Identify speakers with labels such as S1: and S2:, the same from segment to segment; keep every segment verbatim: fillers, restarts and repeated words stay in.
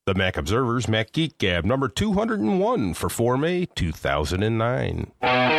S1: The Mac Observer's Mac Geek Gab, number two hundred one for four May two thousand nine.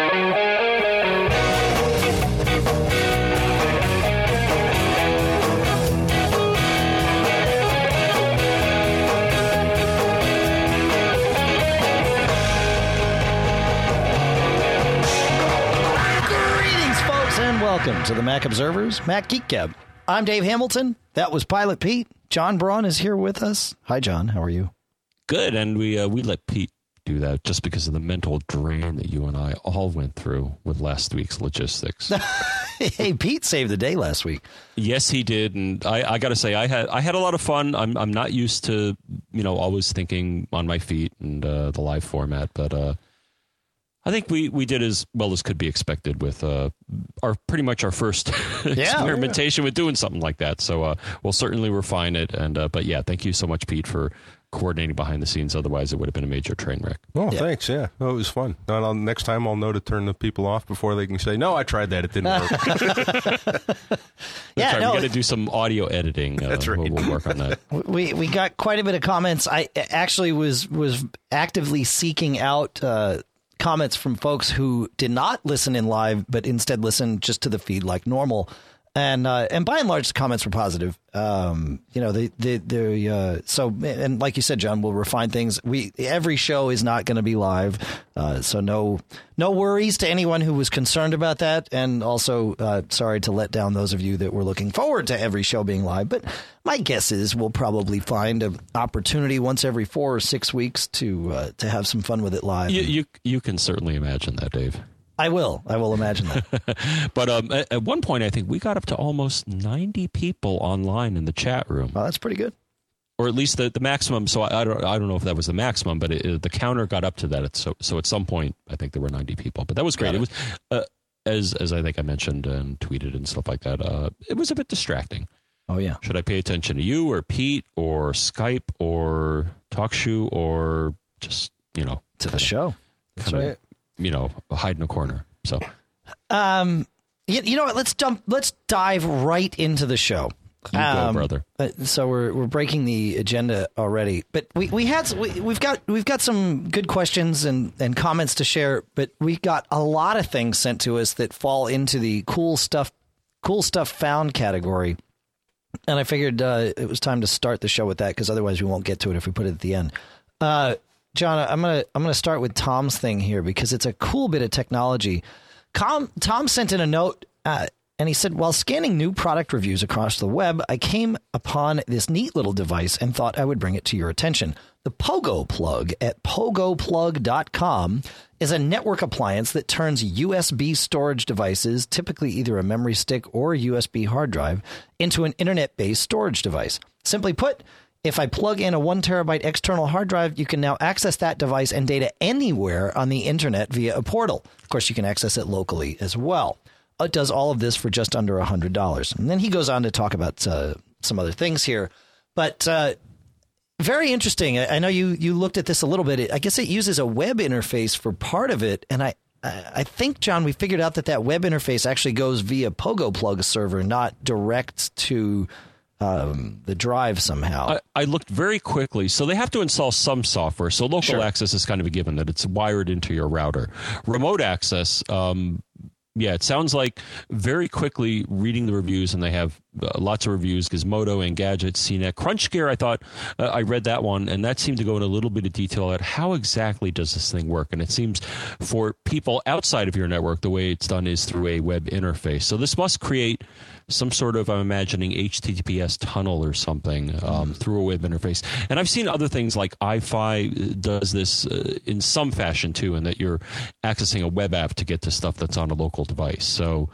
S2: Welcome to the Mac Observer's Mac Geek Gab. I'm Dave Hamilton. That was Pilot Pete. John Braun is here with us. Hi, John. How are you?
S3: Good. And we uh, we let Pete do that just because of the mental drain that you and I all went through with last week's logistics.
S2: Hey, Pete saved the day last week.
S3: Yes, he did. And I, I got to say, I had I had a lot of fun. I'm I'm not used to, you know, always thinking on my feet and uh, the live format, but uh, I think we, we did as well as could be expected with uh, our pretty much our first
S2: yeah,
S3: experimentation
S2: yeah.
S3: with doing something like that. So uh, we'll certainly refine it. And uh, but yeah, thank you so much, Pete, for coordinating behind the scenes. Otherwise, it would have been a major train wreck.
S1: Oh,
S2: yeah.
S1: thanks. Yeah, no, it was fun. Now, I'll, next time I'll know to turn the people off before they can say, "No, I tried that. It didn't work."
S2: yeah,
S3: right,
S2: no,
S3: we got to do some audio editing. Uh,
S1: That's right.
S3: We'll, we'll work on that.
S2: We we got quite a bit of comments. I actually was was actively seeking out Uh, comments from folks who did not listen in live, but instead listened just to the feed like normal. And uh, and by and large, the comments were positive. Um, you know, they they they uh, so and like you said, John, we'll refine things. We every show is not going to be live, uh, so no no worries to anyone who was concerned about that. And also, uh, sorry to let down those of you that were looking forward to every show being live. But my guess is we'll probably find an opportunity once every four or six weeks to uh, to have some fun with it live.
S3: You, you you can certainly imagine that, Dave.
S2: I will. I will imagine that.
S3: But um, at, at one point, I think we got up to almost ninety people online in the chat room.
S2: Well, that's pretty good.
S3: Or at least the, the maximum. So I, I don't I don't know if that was the maximum, but it, it, the counter got up to that. So so at some point, I think there were ninety people. But that was great. It. it was uh, as as I think I mentioned and tweeted and stuff like that. Uh, it was a bit distracting.
S2: Oh yeah.
S3: Should I pay attention to you or Pete or Skype or TalkShoe or just you know
S2: to the show?
S3: That's right. You know, hide in a corner. So,
S2: um, you, you know what? Let's jump. Let's dive right into the show.
S3: You
S2: um,
S3: go, brother.
S2: So we're we're breaking the agenda already, but we we had we, we've got we've got some good questions and and comments to share, but we got a lot of things sent to us that fall into the cool stuff cool stuff found category, and I figured uh, it was time to start the show with that because otherwise we won't get to it if we put it at the end. Uh, John, I'm gonna I'm gonna start with Tom's thing here because it's a cool bit of technology. Tom, Tom sent in a note uh, and he said, while scanning new product reviews across the web, I came upon this neat little device and thought I would bring it to your attention. The Pogo Plug at pogo plug dot com is a network appliance that turns U S B storage devices, typically either a memory stick or a U S B hard drive, into an internet-based storage device. Simply put, if I plug in a one terabyte external hard drive, you can now access that device and data anywhere on the internet via a portal. Of course, you can access it locally as well. It does all of this for just under one hundred dollars. And then he goes on to talk about uh, some other things here. But uh, very interesting. I, I know you, you looked at this a little bit. I guess it uses a web interface for part of it. And I, I think, John, we figured out that that web interface actually goes via Pogo Plug server, not direct to Um, the drive somehow.
S3: I, I looked very quickly. So they have to install some software. So local
S2: Sure.
S3: access is kind of a given that it's wired into your router. Remote access, um, yeah, it sounds like very quickly reading the reviews, and they have uh, lots of reviews, Gizmodo, Engadget, C net. CrunchGear, I thought, uh, I read that one, and that seemed to go in a little bit of detail at how exactly does this thing work. And it seems for people outside of your network, the way it's done is through a web interface. So this must create some sort of, I'm imagining, H T T P S tunnel or something um, through a web interface. And I've seen other things like iFi does this uh, in some fashion too, in that you're accessing a web app to get to stuff that's on a local device. So,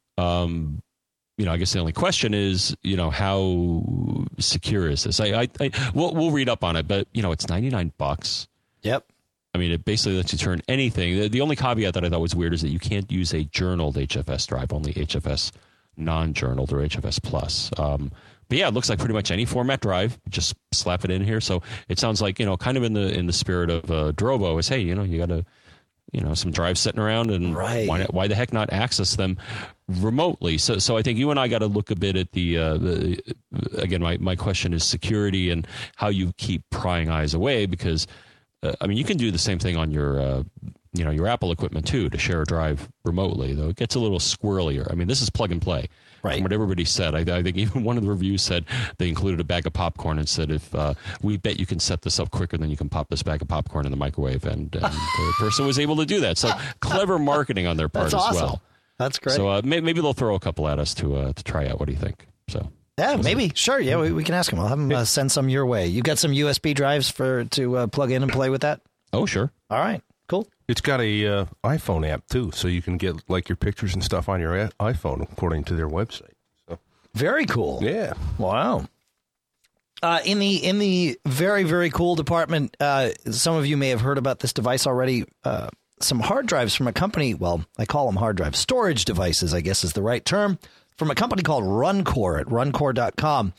S3: um, you know, I guess the only question is, you know, how secure is this? I, I, I we'll, we'll read up on it, but you know, it's ninety-nine bucks.
S2: Yep.
S3: I mean, it basically lets you turn anything. The, the only caveat that I thought was weird is that you can't use a journaled H F S drive, only H F S non-journaled or H F S plus. Um, but yeah, it looks like pretty much any format drive. Just slap it in here. So it sounds like, you know, kind of in the in the spirit of uh, Drobo is, hey, you know, you got to you know, some drives sitting around, and
S2: right.
S3: why why the heck not access them remotely? So so I think you and I got to look a bit at the, uh, the again, my, my question is security and how you keep prying eyes away, because uh, I mean, you can do the same thing on your uh, you know, your Apple equipment too, to share a drive remotely, though it gets a little squirrelier. I mean, this is plug and play.
S2: Right.
S3: From what everybody said, I, I think even one of the reviews said they included a bag of popcorn and said, if uh, we bet you can set this up quicker than you can pop this bag of popcorn in the microwave. And, and the person was able to do that. So clever marketing on their part
S2: That's
S3: as
S2: awesome.
S3: well.
S2: That's great.
S3: So uh, maybe they'll throw a couple at us to uh, to try out. What do you think? So
S2: yeah, maybe. Sure. Yeah, we, we can ask them. I'll have them uh, send some your way. You got some U S B drives for to uh, plug in and play with that?
S3: Oh, sure.
S2: All right. Cool.
S1: It's got a uh, iPhone app, too, so you can get like your pictures and stuff on your a- iPhone, according to their website. So.
S2: Very cool.
S1: Yeah.
S2: Wow. Uh, in the in the very, very cool department, uh, some of you may have heard about this device already. Uh, some hard drives from a company, well, I call them hard drives, storage devices, I guess is the right term, from a company called Runcore at runcore dot com.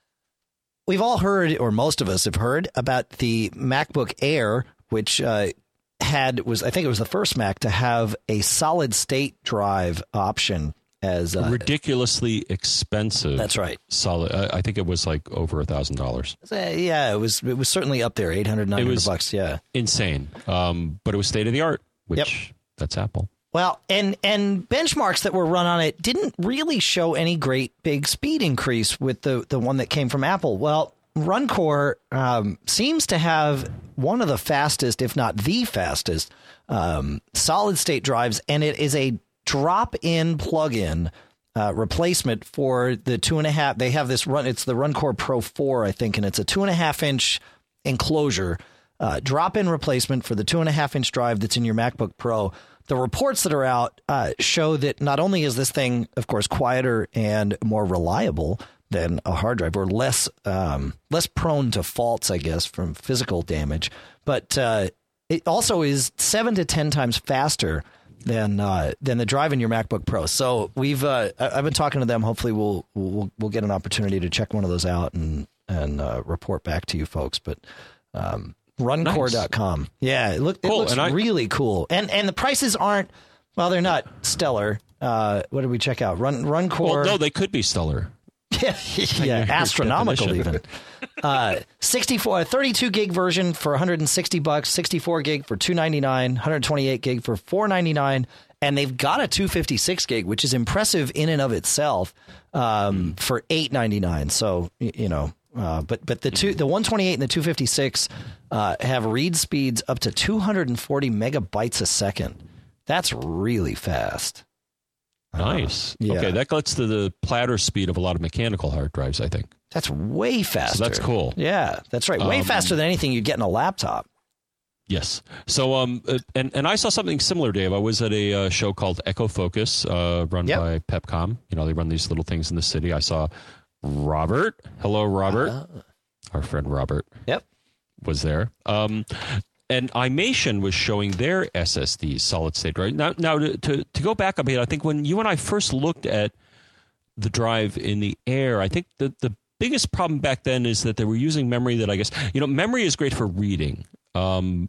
S2: We've all heard, or most of us have heard, about the MacBook Air, which uh, had was I think it was the first Mac to have a solid state drive option as uh,
S3: ridiculously expensive.
S2: That's right.
S3: Solid. I, I think it was like over a thousand dollars.
S2: Yeah, it was. It was certainly up there, eight hundred, nine hundred bucks. Yeah,
S3: insane. Um, but it was state of the art, which
S2: yep.
S3: that's Apple.
S2: Well, and and benchmarks that were run on it didn't really show any great big speed increase with the the one that came from Apple. Well, Runcore um, seems to have one of the fastest, if not the fastest, um, solid state drives, and it is a drop-in plug-in uh, replacement for the two and a half. They have this run. It's the Runcore Pro four, I think, and it's a two and a half inch enclosure uh, drop-in replacement for the two and a half inch drive that's in your MacBook Pro. The reports that are out uh, show that not only is this thing, of course, quieter and more reliable than a hard drive, or less um, less prone to faults, I guess, from physical damage, but uh, it also is seven to ten times faster than uh, than the drive in your MacBook Pro. So we've uh, I've been talking to them. Hopefully, we'll we'll we'll get an opportunity to check one of those out and and uh, report back to you folks. But um, runcore dot com, nice. Yeah, it, look, it
S3: cool.
S2: looks I- really cool, and and the prices aren't well, they're not stellar. Uh, what did we check out? Run Runcore.
S3: Well, no, they could be stellar.
S2: Yeah, yeah, astronomical even. Uh, sixty-four, thirty-two gig version for one hundred sixty bucks, sixty-four gig for two ninety-nine, one hundred twenty-eight gig for four ninety-nine, and they've got a two fifty-six gig, which is impressive in and of itself, um, mm. for eight ninety-nine. So you know, uh, but but the two, the one twenty-eight and the two fifty-six uh, have read speeds up to two hundred forty megabytes a second. That's really fast.
S3: Nice.
S2: Uh, yeah.
S3: Okay, that gets to the platter speed of a lot of mechanical hard drives, I think.
S2: That's way faster.
S3: So that's cool.
S2: Yeah, that's right. Way um, faster than anything you'd get in a laptop.
S3: Yes. So, um, and and I saw something similar, Dave. I was at a uh, show called Echo Focus, uh, run yep. by Pepcom. You know, they run these little things in the city. I saw Robert. Hello, Robert. Uh, Our friend Robert.
S2: Yep.
S3: Was there. Um, And iMation was showing their S S Ds, solid state, right? Now, now to, to, to go back a bit, I think when you and I first looked at the drive in the Air, I think the, the biggest problem back then is that they were using memory that I guess, you know, memory is great for reading. Um,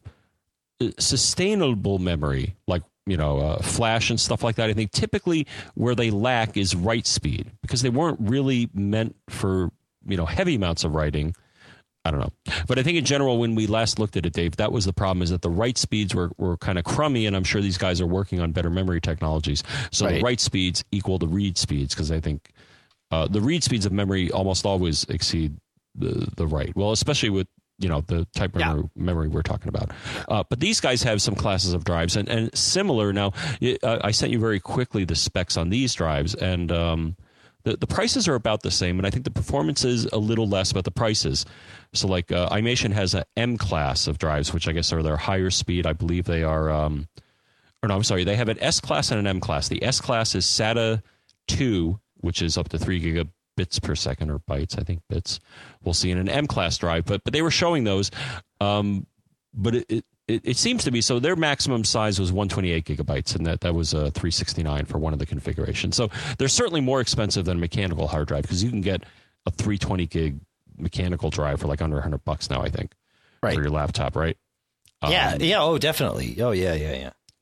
S3: sustainable memory, like, you know, uh, flash and stuff like that, I think typically where they lack is write speed because they weren't really meant for, you know, heavy amounts of writing. I don't know. But I think in general, when we last looked at it, Dave, that was the problem, is that the write speeds were, were kind of crummy, and I'm sure these guys are working on better memory technologies. So right. the write speeds equal the read speeds, because I think uh, the read speeds of memory almost always exceed the, the write. Well, especially with, you know, the type of yeah. memory, memory we're talking about. Uh, but these guys have some classes of drives, and, and similar. Now, uh, I sent you very quickly the specs on these drives, and um, the, the prices are about the same, and I think the performance is a little less, but the prices. So like uh, iMation has a M class of drives, which I guess are their higher speed. I believe they are, um, or no, I'm sorry, they have an S class and an M class. The S class is SATA two, which is up to three gigabits per second, or bytes, I think bits. We'll see in an M class drive, but but they were showing those. Um, but it, it it seems to be, so their maximum size was one twenty-eight gigabytes, and that that was a three sixty-nine for one of the configurations. So they're certainly more expensive than a mechanical hard drive, because you can get a three twenty gig mechanical drive for like under one hundred bucks now, I think,
S2: right,
S3: for your laptop, right?
S2: Yeah,
S3: um,
S2: yeah, oh, definitely. Oh, yeah, yeah, yeah.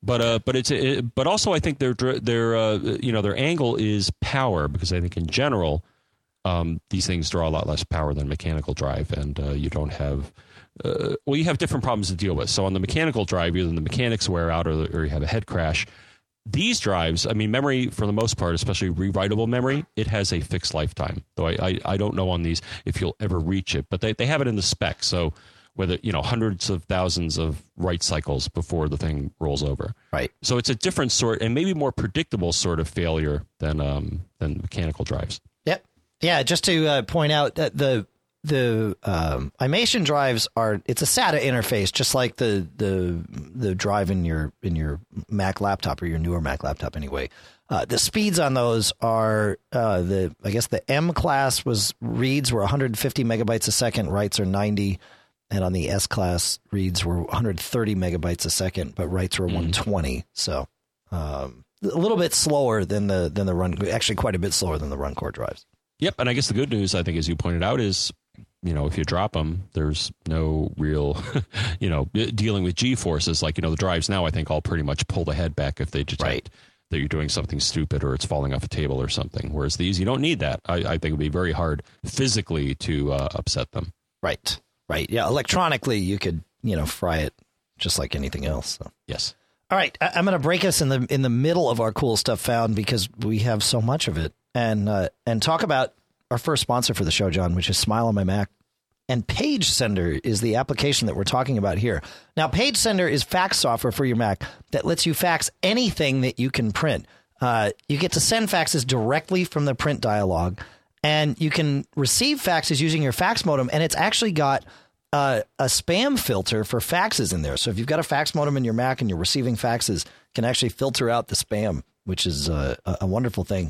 S3: But uh, but it's it, but also I think their their uh, you know their angle is power, because I think in general um, these things draw a lot less power than mechanical drive, and uh, you don't have uh, well you have different problems to deal with. So on the mechanical drive, either the mechanics wear out or, or you have a head crash. These drives, I mean, memory for the most part, especially rewritable memory, it has a fixed lifetime. Though I I, I don't know on these if you'll ever reach it, but they they have it in the spec. So whether, you know, hundreds of thousands of write cycles before the thing rolls over.
S2: Right.
S3: So it's a different sort and maybe more predictable sort of failure than um, than mechanical drives.
S2: Yep. Yeah. Just to uh, point out that the the um, Imation drives are it's a SATA interface, just like the the the drive in your in your Mac laptop or your newer Mac laptop. Anyway, uh, the speeds on those are uh, the I guess the M class was reads were one hundred fifty megabytes a second, writes are ninety. And on the S class, reads were one hundred thirty megabytes a second, but writes were mm. one hundred twenty. So um, a little bit slower than the than the run, actually quite a bit slower than the run core drives.
S3: Yep, and I guess the good news, I think, as you pointed out, is you know if you drop them, there's no real you know dealing with G forces like you know the drives now. I think all pretty much pull the head back if they detect right. that you're doing something stupid or it's falling off a table or something. Whereas these, you don't need that. I, I think it would be very hard physically to uh, upset them.
S2: Right. Right. Yeah. Electronically, you could, you know, fry it just like anything else. So.
S3: Yes.
S2: All right. I- I'm going to break us in the in the middle of our cool stuff found because we have so much of it, and uh, and talk about our first sponsor for the show, John, which is Smile on My Mac. And Page Sender is the application that we're talking about here. Now, Page Sender is fax software for your Mac that lets you fax anything that you can print. Uh, you get to send faxes directly from the print dialog. And you can receive faxes using your fax modem, and it's actually got uh, a spam filter for faxes in there. So if you've got a fax modem in your Mac and you're receiving faxes, it can actually filter out the spam, which is uh, a wonderful thing.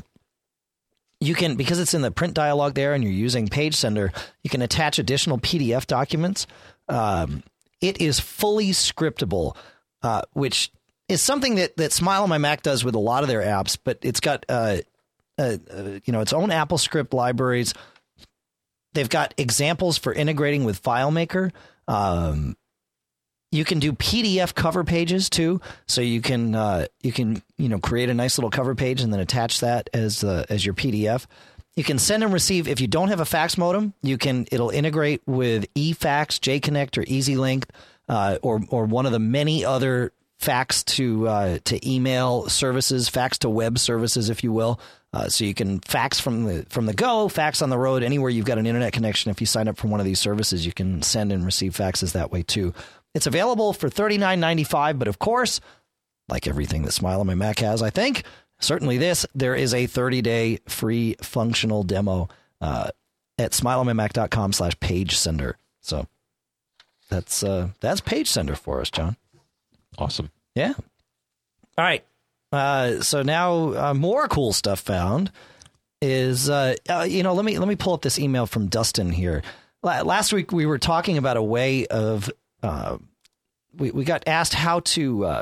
S2: You can, because it's in the print dialog there and you're using Page Sender, you can attach additional P D F documents. Um, it is fully scriptable, uh, which is something that, that Smile on My Mac does with a lot of their apps, but it's got... Uh, Uh, uh, you know, its own AppleScript libraries. They've got examples for integrating with FileMaker. Um, you can do P D F cover pages too, so you can uh, you can you know create a nice little cover page and then attach that as uh, as your P D F. You can send and receive. If you don't have a fax modem, you can it'll integrate with eFax, JConnect, or EasyLink, uh, or or one of the many other fax to uh, to email services, fax to web services, if you will. Uh, so you can fax from the from the go, fax on the road, anywhere you've got an internet connection. If you sign up for one of these services, you can send and receive faxes that way too. It's available for thirty-nine ninety-five, but of course, like everything that Smile on My Mac has, I think, certainly this, there is a thirty-day free functional demo uh, at smileonmymac.com slash page sender. So that's uh, that's Page Sender for us, John.
S3: Awesome.
S2: Yeah. All right. Uh, so now uh, more cool stuff found is, uh, uh, you know, let me let me pull up this email from Dustin here. La- last week we were talking about a way of uh, we, we got asked how to uh,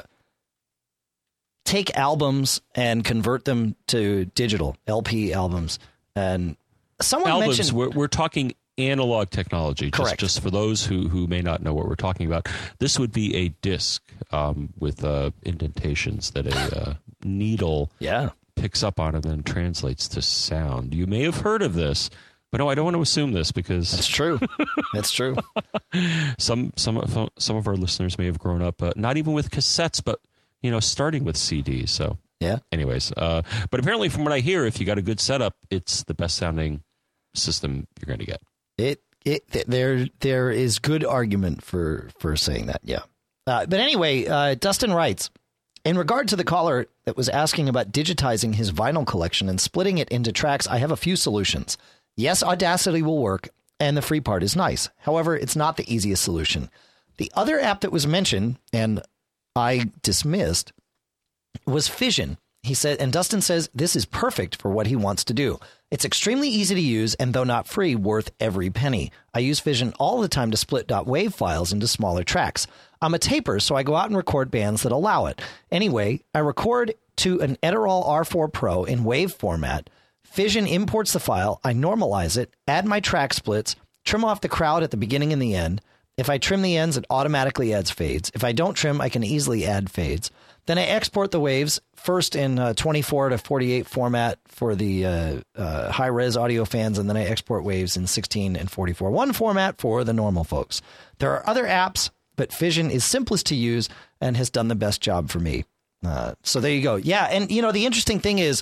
S2: take albums and convert them to digital L P albums. And someone
S3: albums,
S2: mentioned
S3: we're, we're talking analog technology.
S2: Correct.
S3: Just, just for those who, who may not know what we're talking about, this would be a disc um, with uh, indentations that a uh, needle
S2: yeah.
S3: picks up on and then translates to sound. You may have heard of this, but no, I don't want to assume this because
S2: that's true. That's true.
S3: some some of, some of our listeners may have grown up uh, not even with cassettes, but you know, starting with C Ds. So
S2: yeah.
S3: Anyways, uh, but apparently, from what I hear, if you got a good setup, it's the best sounding system you're going to get.
S2: It it there there is good argument for for saying that, yeah. Uh, but anyway, uh, Dustin writes, in regard to the caller that was asking about digitizing his vinyl collection and splitting it into tracks, I have a few solutions. Yes, Audacity will work, and the free part is nice. However, it's not the easiest solution. The other app that was mentioned, and I dismissed, was Fission. He said, and Dustin says this is perfect for what he wants to do. It's extremely easy to use, and though not free, worth every penny. I use Fission all the time to split .wav files into smaller tracks. I'm a taper, so I go out and record bands that allow it. Anyway, I record to an Edirol R four Pro in WAV format. Fission imports the file, I normalize it, add my track splits, trim off the crowd at the beginning and the end, If I trim the ends, it automatically adds fades. If I don't trim, I can easily add fades. Then I export the waves first in uh, twenty-four to forty-eight format for the uh, uh, high-res audio fans, and then I export waves in sixteen and forty-four one format for the normal folks. There are other apps, but Fission is simplest to use and has done the best job for me. Uh, so there you go. Yeah, and you know the interesting thing is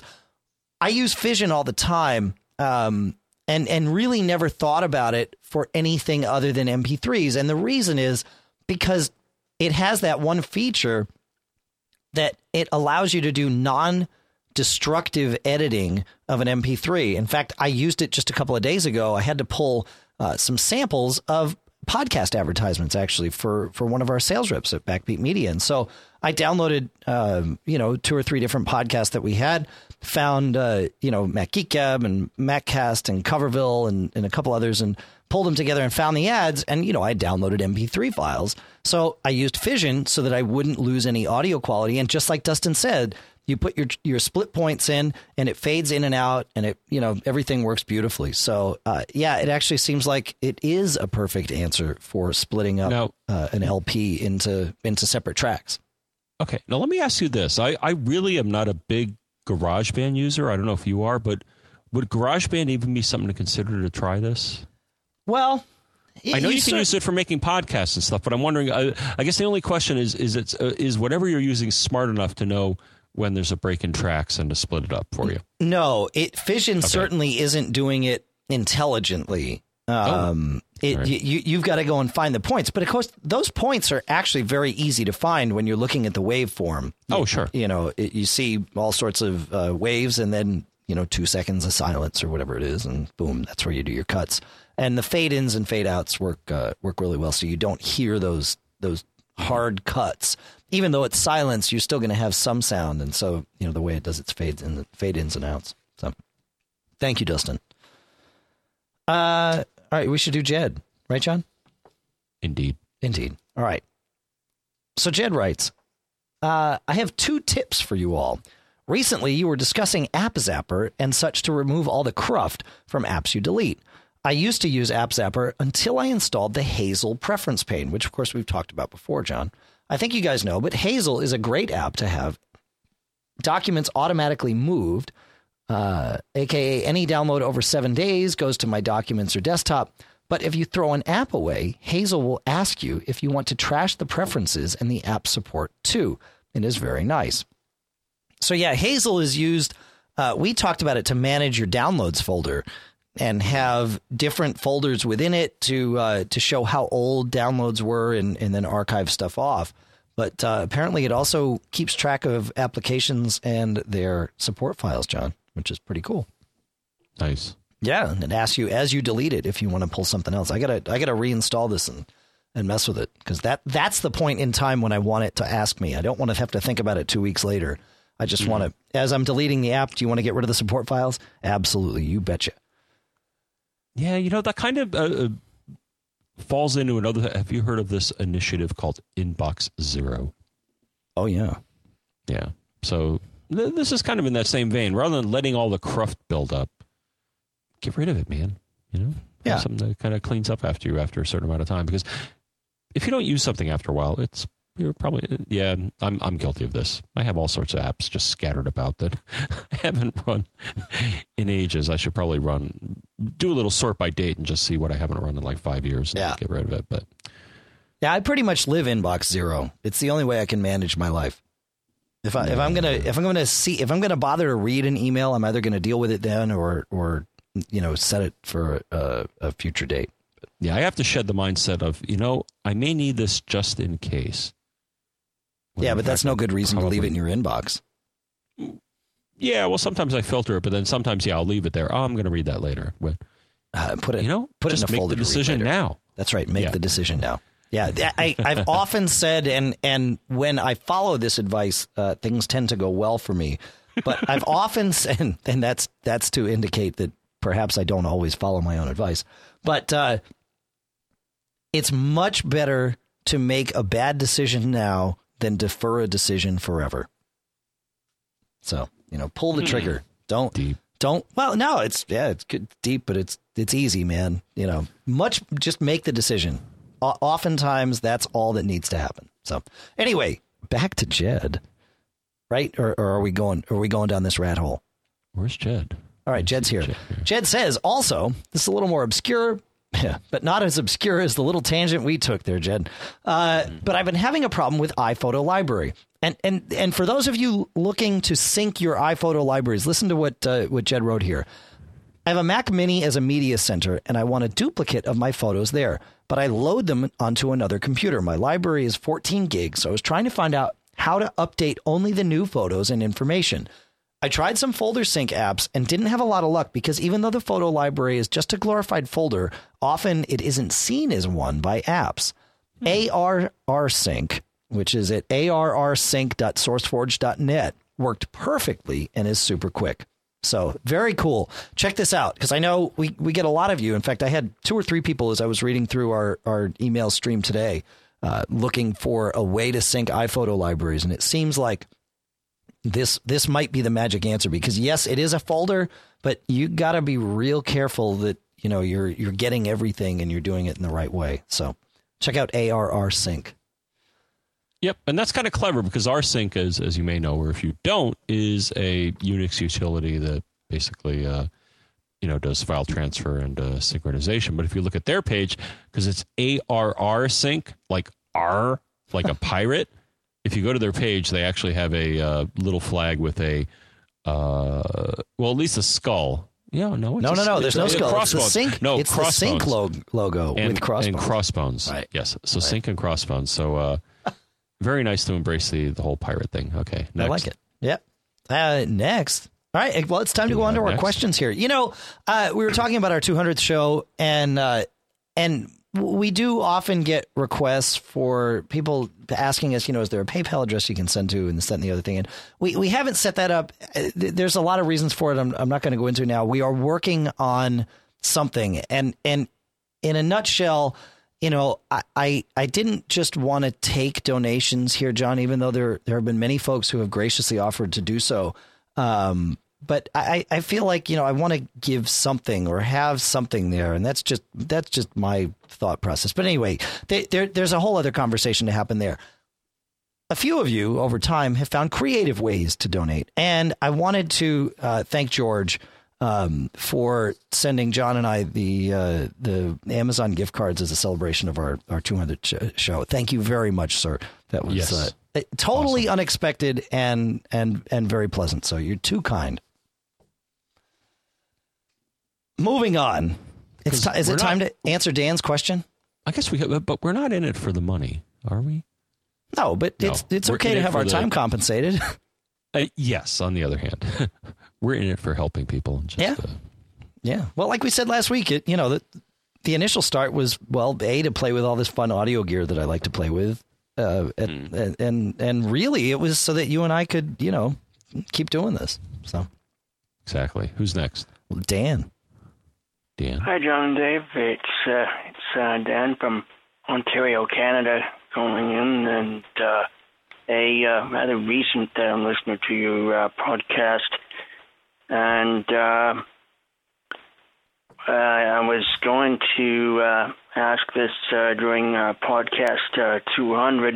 S2: I use Fission all the time, um, and and really never thought about it for anything other than M P threes. And the reason is because it has that one feature that it allows you to do non-destructive editing of an M P three. In fact, I used it just a couple of days ago. I had to pull uh, some samples of podcast advertisements actually for, for one of our sales reps at Backbeat Media. And so I downloaded, um, you know, two or three different podcasts that we had, found, uh, you know, Mac Geek Gab and MacCast and Coverville and, and a couple others, and pulled them together and found the ads. And, you know, I downloaded M P three files. So I used Fission so that I wouldn't lose any audio quality. And just like Dustin said, you put your your split points in and it fades in and out, and it, you know, everything works beautifully. So, uh, yeah, it actually seems like it is a perfect answer for splitting up
S3: now,
S2: uh, an L P into into separate tracks.
S3: Okay. Now, let me ask you this. I, I really am not a big GarageBand user. I don't know if you are, but would GarageBand even be something to consider to try this?
S2: Well,
S3: I know you, you can use it for making podcasts and stuff, but I'm wondering, uh, I guess the only question is, is it's, uh, is whatever you're using smart enough to know when there's a break in tracks and to split it up for you?
S2: No, it Fission okay. certainly isn't doing it intelligently. Um, oh. it, right. you, you've got to go and find the points. But of course, those points are actually very easy to find when you're looking at the waveform.
S3: Oh,
S2: you,
S3: sure.
S2: You know, it, you see all sorts of uh, waves and then, you know, two seconds of silence or whatever it is. And boom, that's where you do your cuts. And the fade ins and fade outs work uh, work really well. So you don't hear those those hard cuts. Even though it's silence, you're still going to have some sound. And so, you know, the way it does its fades in, fade ins and outs. So thank you, Dustin. Uh, all right, we should do Jed. Right, John?
S3: Indeed.
S2: Indeed. All right. So Jed writes, uh, I have two tips for you all. Recently, you were discussing App Zapper and such to remove all the cruft from apps you delete. I used to use App Zapper until I installed the Hazel preference pane, which, of course, we've talked about before, John. I think you guys know, but Hazel is a great app to have documents automatically moved, uh, a k a any download over seven days goes to my documents or desktop. But if you throw an app away, Hazel will ask you if you want to trash the preferences and the app support too. It is very nice. So yeah, Hazel is used. Uh, we talked about it to manage your downloads folder and have different folders within it to uh, to show how old downloads were and, and then archive stuff off. But uh, apparently it also keeps track of applications and their support files, John, which is pretty cool.
S3: Nice.
S2: Yeah, and it asks you as you delete it if you want to pull something else. I gotta I gotta reinstall this and, and mess with it because that that's the point in time when I want it to ask me. I don't want to have to think about it two weeks later. I just mm-hmm. want to, as I'm deleting the app, do you want to get rid of the support files? Absolutely, you betcha.
S3: Yeah, you know, that kind of uh, falls into another. Have you heard of this initiative called Inbox Zero?
S2: Oh, yeah.
S3: Yeah. So th- this is kind of in that same vein. Rather than letting all the cruft build up, get rid of it, man. You know?
S2: Yeah.
S3: Have something that kind of cleans up after you after a certain amount of time. Because if you don't use something after a while, it's you're probably, yeah, I'm I'm guilty of this. I have all sorts of apps just scattered about that I haven't run in ages. I should probably run, do a little sort by date and just see what I haven't run in like five years and
S2: yeah.
S3: get rid of it. But
S2: yeah, I pretty much live Inbox Zero. It's the only way I can manage my life. If I if I'm gonna if I'm gonna see if I'm gonna bother to read an email, I'm either gonna deal with it then or or you know set it for a, a future date.
S3: Yeah, I have to shed the mindset of, you know, I may need this just in case.
S2: When yeah, but that's no good reason probably, to leave it in your inbox.
S3: Yeah, well, sometimes I filter it, but then sometimes, yeah, I'll leave it there. Oh, I'm going to read that later. But,
S2: uh, put it,
S3: you know,
S2: put
S3: just
S2: it in a
S3: make
S2: folder
S3: the decision now.
S2: That's right. Make
S3: yeah.
S2: the decision now. Yeah, I, I've often said, and and when I follow this advice, uh, things tend to go well for me. But I've often said, and that's that's to indicate that perhaps I don't always follow my own advice. But uh, it's much better to make a bad decision now than defer a decision forever. So, you know, pull the trigger. Don't,
S3: deep.
S2: don't, well, no, it's, yeah, it's good, deep, but it's, it's easy, man. You know, much, just make the decision o- oftentimes that's all that needs to happen. So anyway, back to Jed, right? Or, or are we going? Are we going down this rat hole?
S3: Where's Jed?
S2: All right, Jed's here.
S3: Jed here.
S2: Jed says also, this is a little more obscure, but not as obscure as the little tangent we took there, Jed. Uh, but I've been having a problem with iPhoto Library. And and and for those of you looking to sync your iPhoto libraries, listen to what uh, what Jed wrote here. I have a Mac Mini as a media center, and I want a duplicate of my photos there, but I load them onto another computer. My library is fourteen gigs, so I was trying to find out how to update only the new photos and information. I tried some folder sync apps and didn't have a lot of luck because even though the photo library is just a glorified folder, often it isn't seen as one by apps. Hmm. A R R Sync, which is at A R R sync dot sourceforge dot net, worked perfectly and is super quick. So very cool. Check this out, because I know we, we get a lot of you. In fact, I had two or three people as I was reading through our, our email stream today uh, looking for a way to sync iPhoto libraries. And it seems like this this might be the magic answer, because, yes, it is a folder, but you got to be real careful that, you know, you're you're getting everything and you're doing it in the right way. So check out A R R Sync.
S3: Yep, and that's kind of clever because rsync, as as you may know, or if you don't, is a Unix utility that basically, uh, you know, does file transfer and uh, synchronization. But if you look at their page, because it's A R R sync, like R, like a pirate. If you go to their page, they actually have a uh, little flag with a, uh, well, at least a skull. Yeah, no, it's
S2: no,
S3: a,
S2: no, no. There's no skull. It's the sync.
S3: No,
S2: it's the sync log- logo
S3: and,
S2: with crossbones.
S3: and crossbones.
S2: Right.
S3: Yes, so
S2: right.
S3: sync and crossbones. So. Uh, Very nice to embrace the, the whole pirate thing. Okay, next.
S2: I like it. Yep. Uh, next. All right. Well, it's time to go on to our
S3: next?
S2: questions here. You know, uh, we were talking about our two hundredth show, and uh, and we do often get requests for people asking us, you know, is there a PayPal address you can send to, and this, that, and the other thing. And we, we haven't set that up. There's a lot of reasons for it. I'm, I'm not going to go into now. We are working on something, and and in a nutshell, you know, I, I, I didn't just want to take donations here, John, even though there there have been many folks who have graciously offered to do so. Um, but I, I feel like, you know, I want to give something or have something there. And that's just that's just my thought process. But anyway, they, there, there's a whole other conversation to happen there. A few of you over time have found creative ways to donate. And I wanted to uh, thank George Um, for sending John and I the uh, the Amazon gift cards as a celebration of our, our two hundredth sh- show. Thank you very much, sir. That was
S3: yes.
S2: uh, totally
S3: awesome.
S2: unexpected and, and, and very pleasant. So you're too kind. Moving on. It's t- is it time not, to answer Dan's question?
S3: I guess we have, but we're not in it for the money, are we?
S2: No, but
S3: no,
S2: it's it's okay to have our
S3: the,
S2: time compensated.
S3: Uh, yes, on the other hand. We're in it for helping people. Just,
S2: yeah. Uh, yeah. Well, like we said last week, it, you know, the, the initial start was, well, A, to play with all this fun audio gear that I like to play with. Uh, and, mm. and, and, and really, it was so that you and I could, you know, keep doing this. So
S3: exactly. Who's next?
S2: Well, Dan.
S3: Dan.
S4: Hi, John and Dave. It's, uh, it's uh, Dan from Ontario, Canada, calling in, and uh, a uh, rather recent uh, listener to your uh, podcast. And uh, uh, I was going to uh, ask this uh, during uh, podcast uh, two hundred,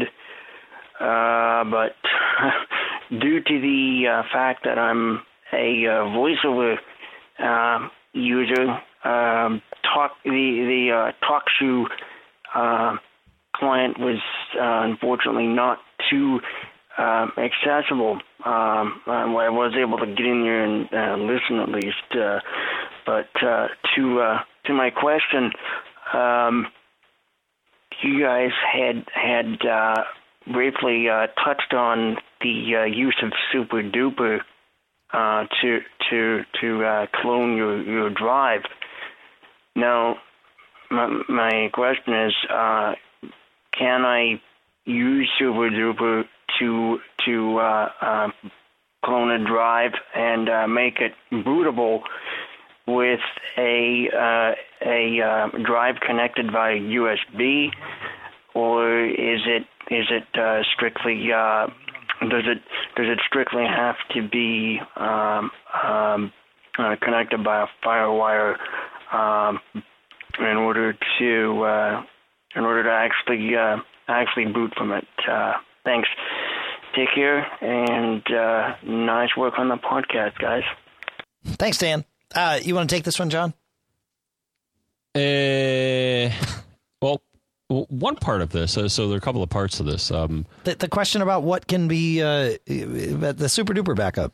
S4: uh, but due to the uh, fact that I'm a uh, voiceover uh, user, um, talk the the uh, TalkShoe uh, client was uh, unfortunately not too Uh, accessible. Um, I was able to get in there and uh, listen at least. Uh, but uh, to uh, to my question, um, you guys had had uh, briefly uh, touched on the uh, use of Super Duper uh, to to to uh, clone your your drive. Now, my, my question is, uh, can I use Super Duper to to uh, uh, clone a drive and uh, make it bootable with a uh, a uh, drive connected via U S B, or is it is it uh, strictly uh, does it does it strictly have to be um, um, uh, connected by a FireWire um, in order to uh, in order to actually uh, actually boot from it. Uh, thanks. Take care, and uh, nice work on the podcast, guys.
S2: Thanks, Dan. Uh, you want to take this one, John?
S3: Uh, well, one part of this, uh, so there are a couple of parts of this. Um,
S2: the, the question about what can be uh, the super duper backup.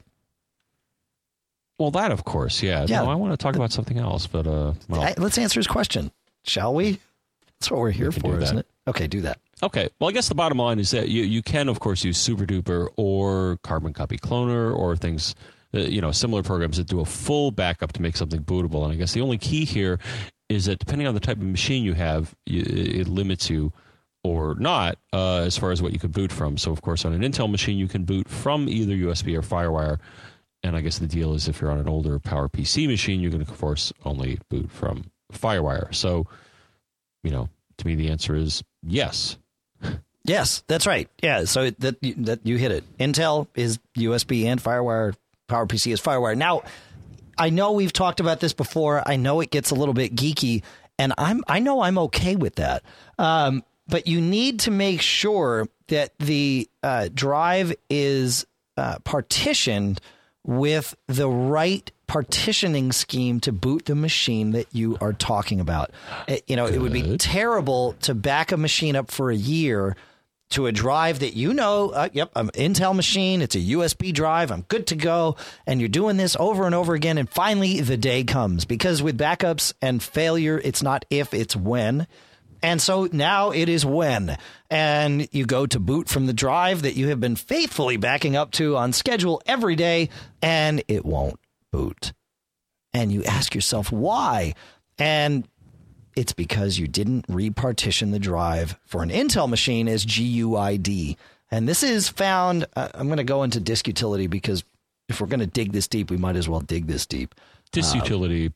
S3: Well, that, of course, yeah.
S2: yeah.
S3: No, I want to talk about something else, but uh, well.
S2: I, let's answer his question, shall we? That's what we're here
S3: We can
S2: for,
S3: do
S2: isn't
S3: that.
S2: it? Okay, do that.
S3: Okay. Well, I guess the bottom line is that you, you can, of course, use SuperDuper or Carbon Copy Cloner or things, uh, you know, similar programs that do a full backup to make something bootable. And I guess the only key here is that depending on the type of machine you have, you, it limits you or not uh, as far as what you could boot from. So, of course, on an Intel machine, you can boot from either U S B or FireWire. And I guess the deal is if you're on an older PowerPC machine, you can, of course, only boot from FireWire. So, you know, to me, the answer is yes.
S2: Yes, that's right. Yeah, so that that you hit it. Intel is U S B and FireWire. PowerPC is FireWire. Now, I know we've talked about this before. I know it gets a little bit geeky, and I'm I know I'm okay with that. Um, but you need to make sure that the uh, drive is uh, partitioned with the right partitioning scheme to boot the machine that you are talking about. It, you know, Good. It would be terrible to back a machine up for a year to a drive that you know, uh, yep, I'm an Intel machine, it's a U S B drive, I'm good to go, and you're doing this over and over again, and finally the day comes. Because with backups and failure, it's not if, it's when. And so now it is when. And you go to boot from the drive that you have been faithfully backing up to on schedule every day, and it won't boot. And you ask yourself why. And it's because you didn't repartition the drive for an Intel machine as G U I D. And this is found, uh, I'm going to go into disk utility because if we're going to dig this deep, we might as well dig this deep.
S3: Disk
S2: um,
S3: utility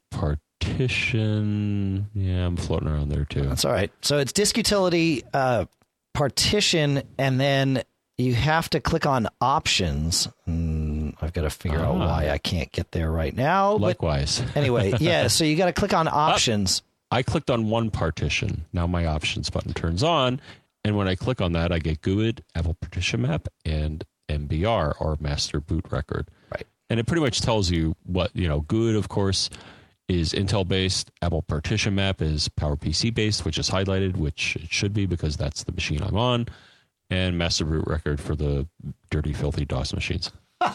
S3: partition. Yeah, I'm floating around there too.
S2: That's all right. So it's disk utility uh, partition, and then you have to click on options. Mm, I've got to figure ah. out why I can't get there right now.
S3: Likewise.
S2: But anyway, yeah, so you got to click on options.
S3: I clicked on one partition. Now my options button turns on. And when I click on that, I get G U I D, Apple Partition Map, and M B R, or Master Boot Record.
S2: Right.
S3: And it pretty much tells you what, you know, G U I D, of course, is Intel-based. Apple Partition Map is PowerPC-based, which is highlighted, which it should be because that's the machine I'm on. And Master Boot Record for the dirty, filthy DOS machines.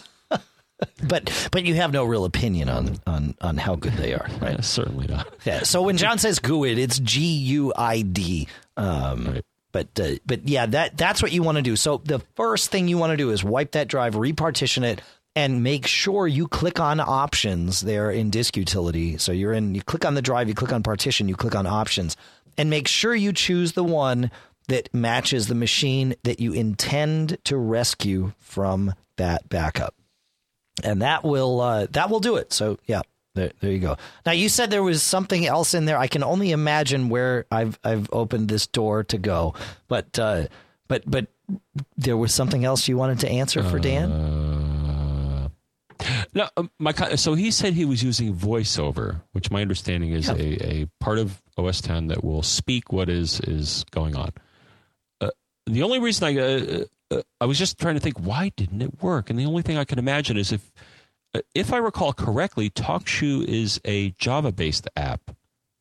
S2: But but you have no real opinion on, on, on how good they are, right?
S3: Yeah, certainly not.
S2: Yeah. So when John says G U I D, it's G U I D. Um,
S3: right.
S2: But uh, but yeah, that that's what you want to do. So the first thing you want to do is wipe that drive, repartition it, and make sure you click on options there in disk utility. So you're in, you click on the drive, you click on partition, you click on options, and make sure you choose the one that matches the machine that you intend to rescue from that backup. And that will uh, that will do it. So, yeah, there, there you go. Now, you said there was something else in there. I can only imagine where I've I've opened this door to go. But uh, but but there was something else you wanted to answer for Dan?
S3: Uh, no, my so he said he was using VoiceOver, which my understanding is yeah. a, a part of O S ten that will speak what is is going on. Uh, the only reason I uh, uh, I was just trying to think, why didn't it work? And the only thing I can imagine is if uh, if I recall correctly, TalkShoe is a Java-based app,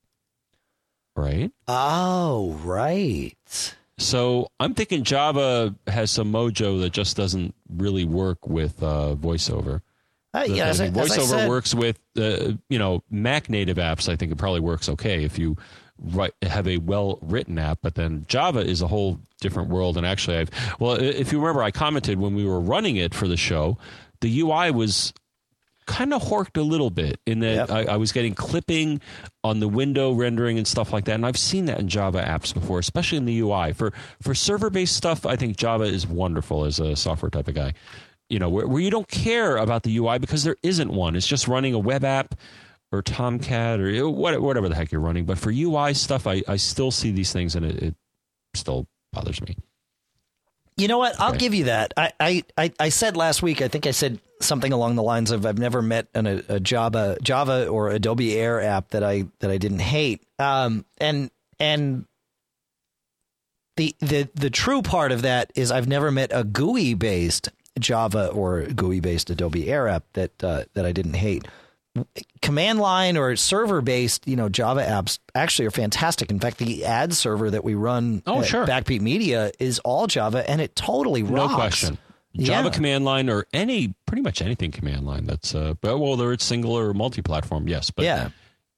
S3: right?
S2: Oh, right.
S3: So I'm thinking Java has some mojo that just doesn't really work with uh, VoiceOver.
S2: Uh, yeah, as
S3: I
S2: I,
S3: mean,
S2: as I
S3: VoiceOver
S2: said,
S3: works with uh, you know Mac native apps. I think it probably works okay if you write, have a well written app. But then Java is a whole different world. And actually, I've well, if you remember, I commented when we were running it for the show, the U I was kind of horked a little bit in that
S2: yep.
S3: I, I was getting clipping on the window rendering and stuff like that. And I've seen that in Java apps before, especially in the U I. For for server-based stuff, I think Java is wonderful as a software type of guy. You know, where, where you don't care about the U I because there isn't one. It's just running a web app or Tomcat or whatever the heck you're running. But for U I stuff, I, I still see these things and it, it still bothers me.
S2: You know what? I'll
S3: okay.
S2: give you that. I, I, I said last week, I think I said something along the lines of I've never met an, a, a Java Java or Adobe Air app that I that I didn't hate. Um, and and the, the the true part of that is I've never met a G U I-based Java or G U I-based Adobe Air app that uh, that I didn't hate. Command line or server-based, you know, Java apps actually are fantastic. In fact, the ad server that we run
S3: oh,
S2: at
S3: sure.
S2: Backbeat Media is all Java, and it totally rocks.
S3: No question. Java
S2: yeah.
S3: command line or any, pretty much anything command line. That's, uh, but whether it's single or multi-platform, yes. But
S2: yeah.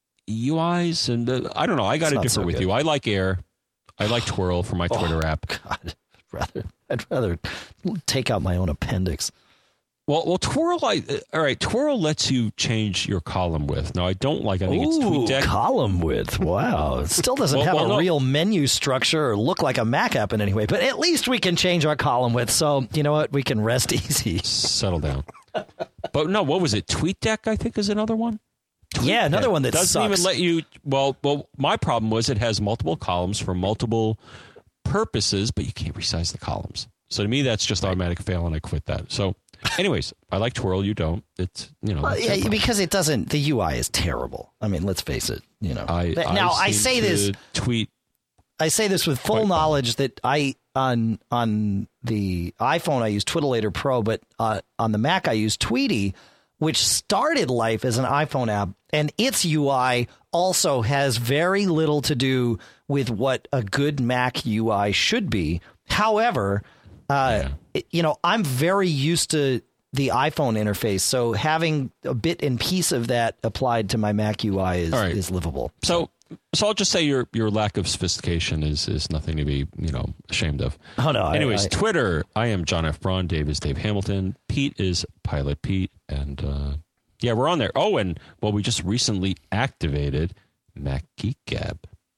S3: U Is and uh, I don't know. I got to differ
S2: so
S3: with
S2: good.
S3: you. I like Air. I like Twirl for my Twitter
S2: oh,
S3: app.
S2: God, I'd rather I'd rather take out my own appendix.
S3: Well, well, Twirl. I, all right, Twirl lets you change your column width. Now, I don't like. I think it's
S2: Ooh,
S3: TweetDeck.
S2: column width. Wow, it still doesn't
S3: Well,
S2: have
S3: well,
S2: a
S3: no.
S2: real menu structure or look like a Mac app in any way. But at least we can change our column width. So you know what? We can rest easy.
S3: Settle down. But no, what was it? TweetDeck, I think, is another one.
S2: Yeah, another one that
S3: doesn't
S2: sucks.
S3: even let you. Well, well, my problem was it has multiple columns for multiple purposes, but you can't resize the columns. So to me, that's just automatic fail, and I quit that. So, anyways, I like Twirl. You don't. It's you know.
S2: Well,
S3: that's
S2: yeah,
S3: your
S2: because it doesn't. The U I is terrible. I mean, let's face it. You know.
S3: I,
S2: But now I,
S3: seem
S2: say
S3: to
S2: this.
S3: Tweet.
S2: I say this with full
S3: Quite
S2: knowledge that I on on the iPhone I use Twiddlator Pro, but uh, on the Mac I use Tweety, which started life as an iPhone app, and its U I also has very little to do with what a good Mac U I should be. However, uh,
S3: Yeah.
S2: it- you know, I'm very used to the iPhone interface, so having a bit and piece of that applied to my Mac U I is,
S3: All right.
S2: is livable.
S3: So, so I'll just say your your lack of sophistication is is nothing to be you know ashamed of.
S2: Oh no! I-
S3: Anyways,
S2: I-
S3: Twitter. I am John F. Braun. Dave is Dave Hamilton. Pete is Pilot Pete, and uh, yeah, we're on there. Oh, and well, we just recently activated Mac Geek Gab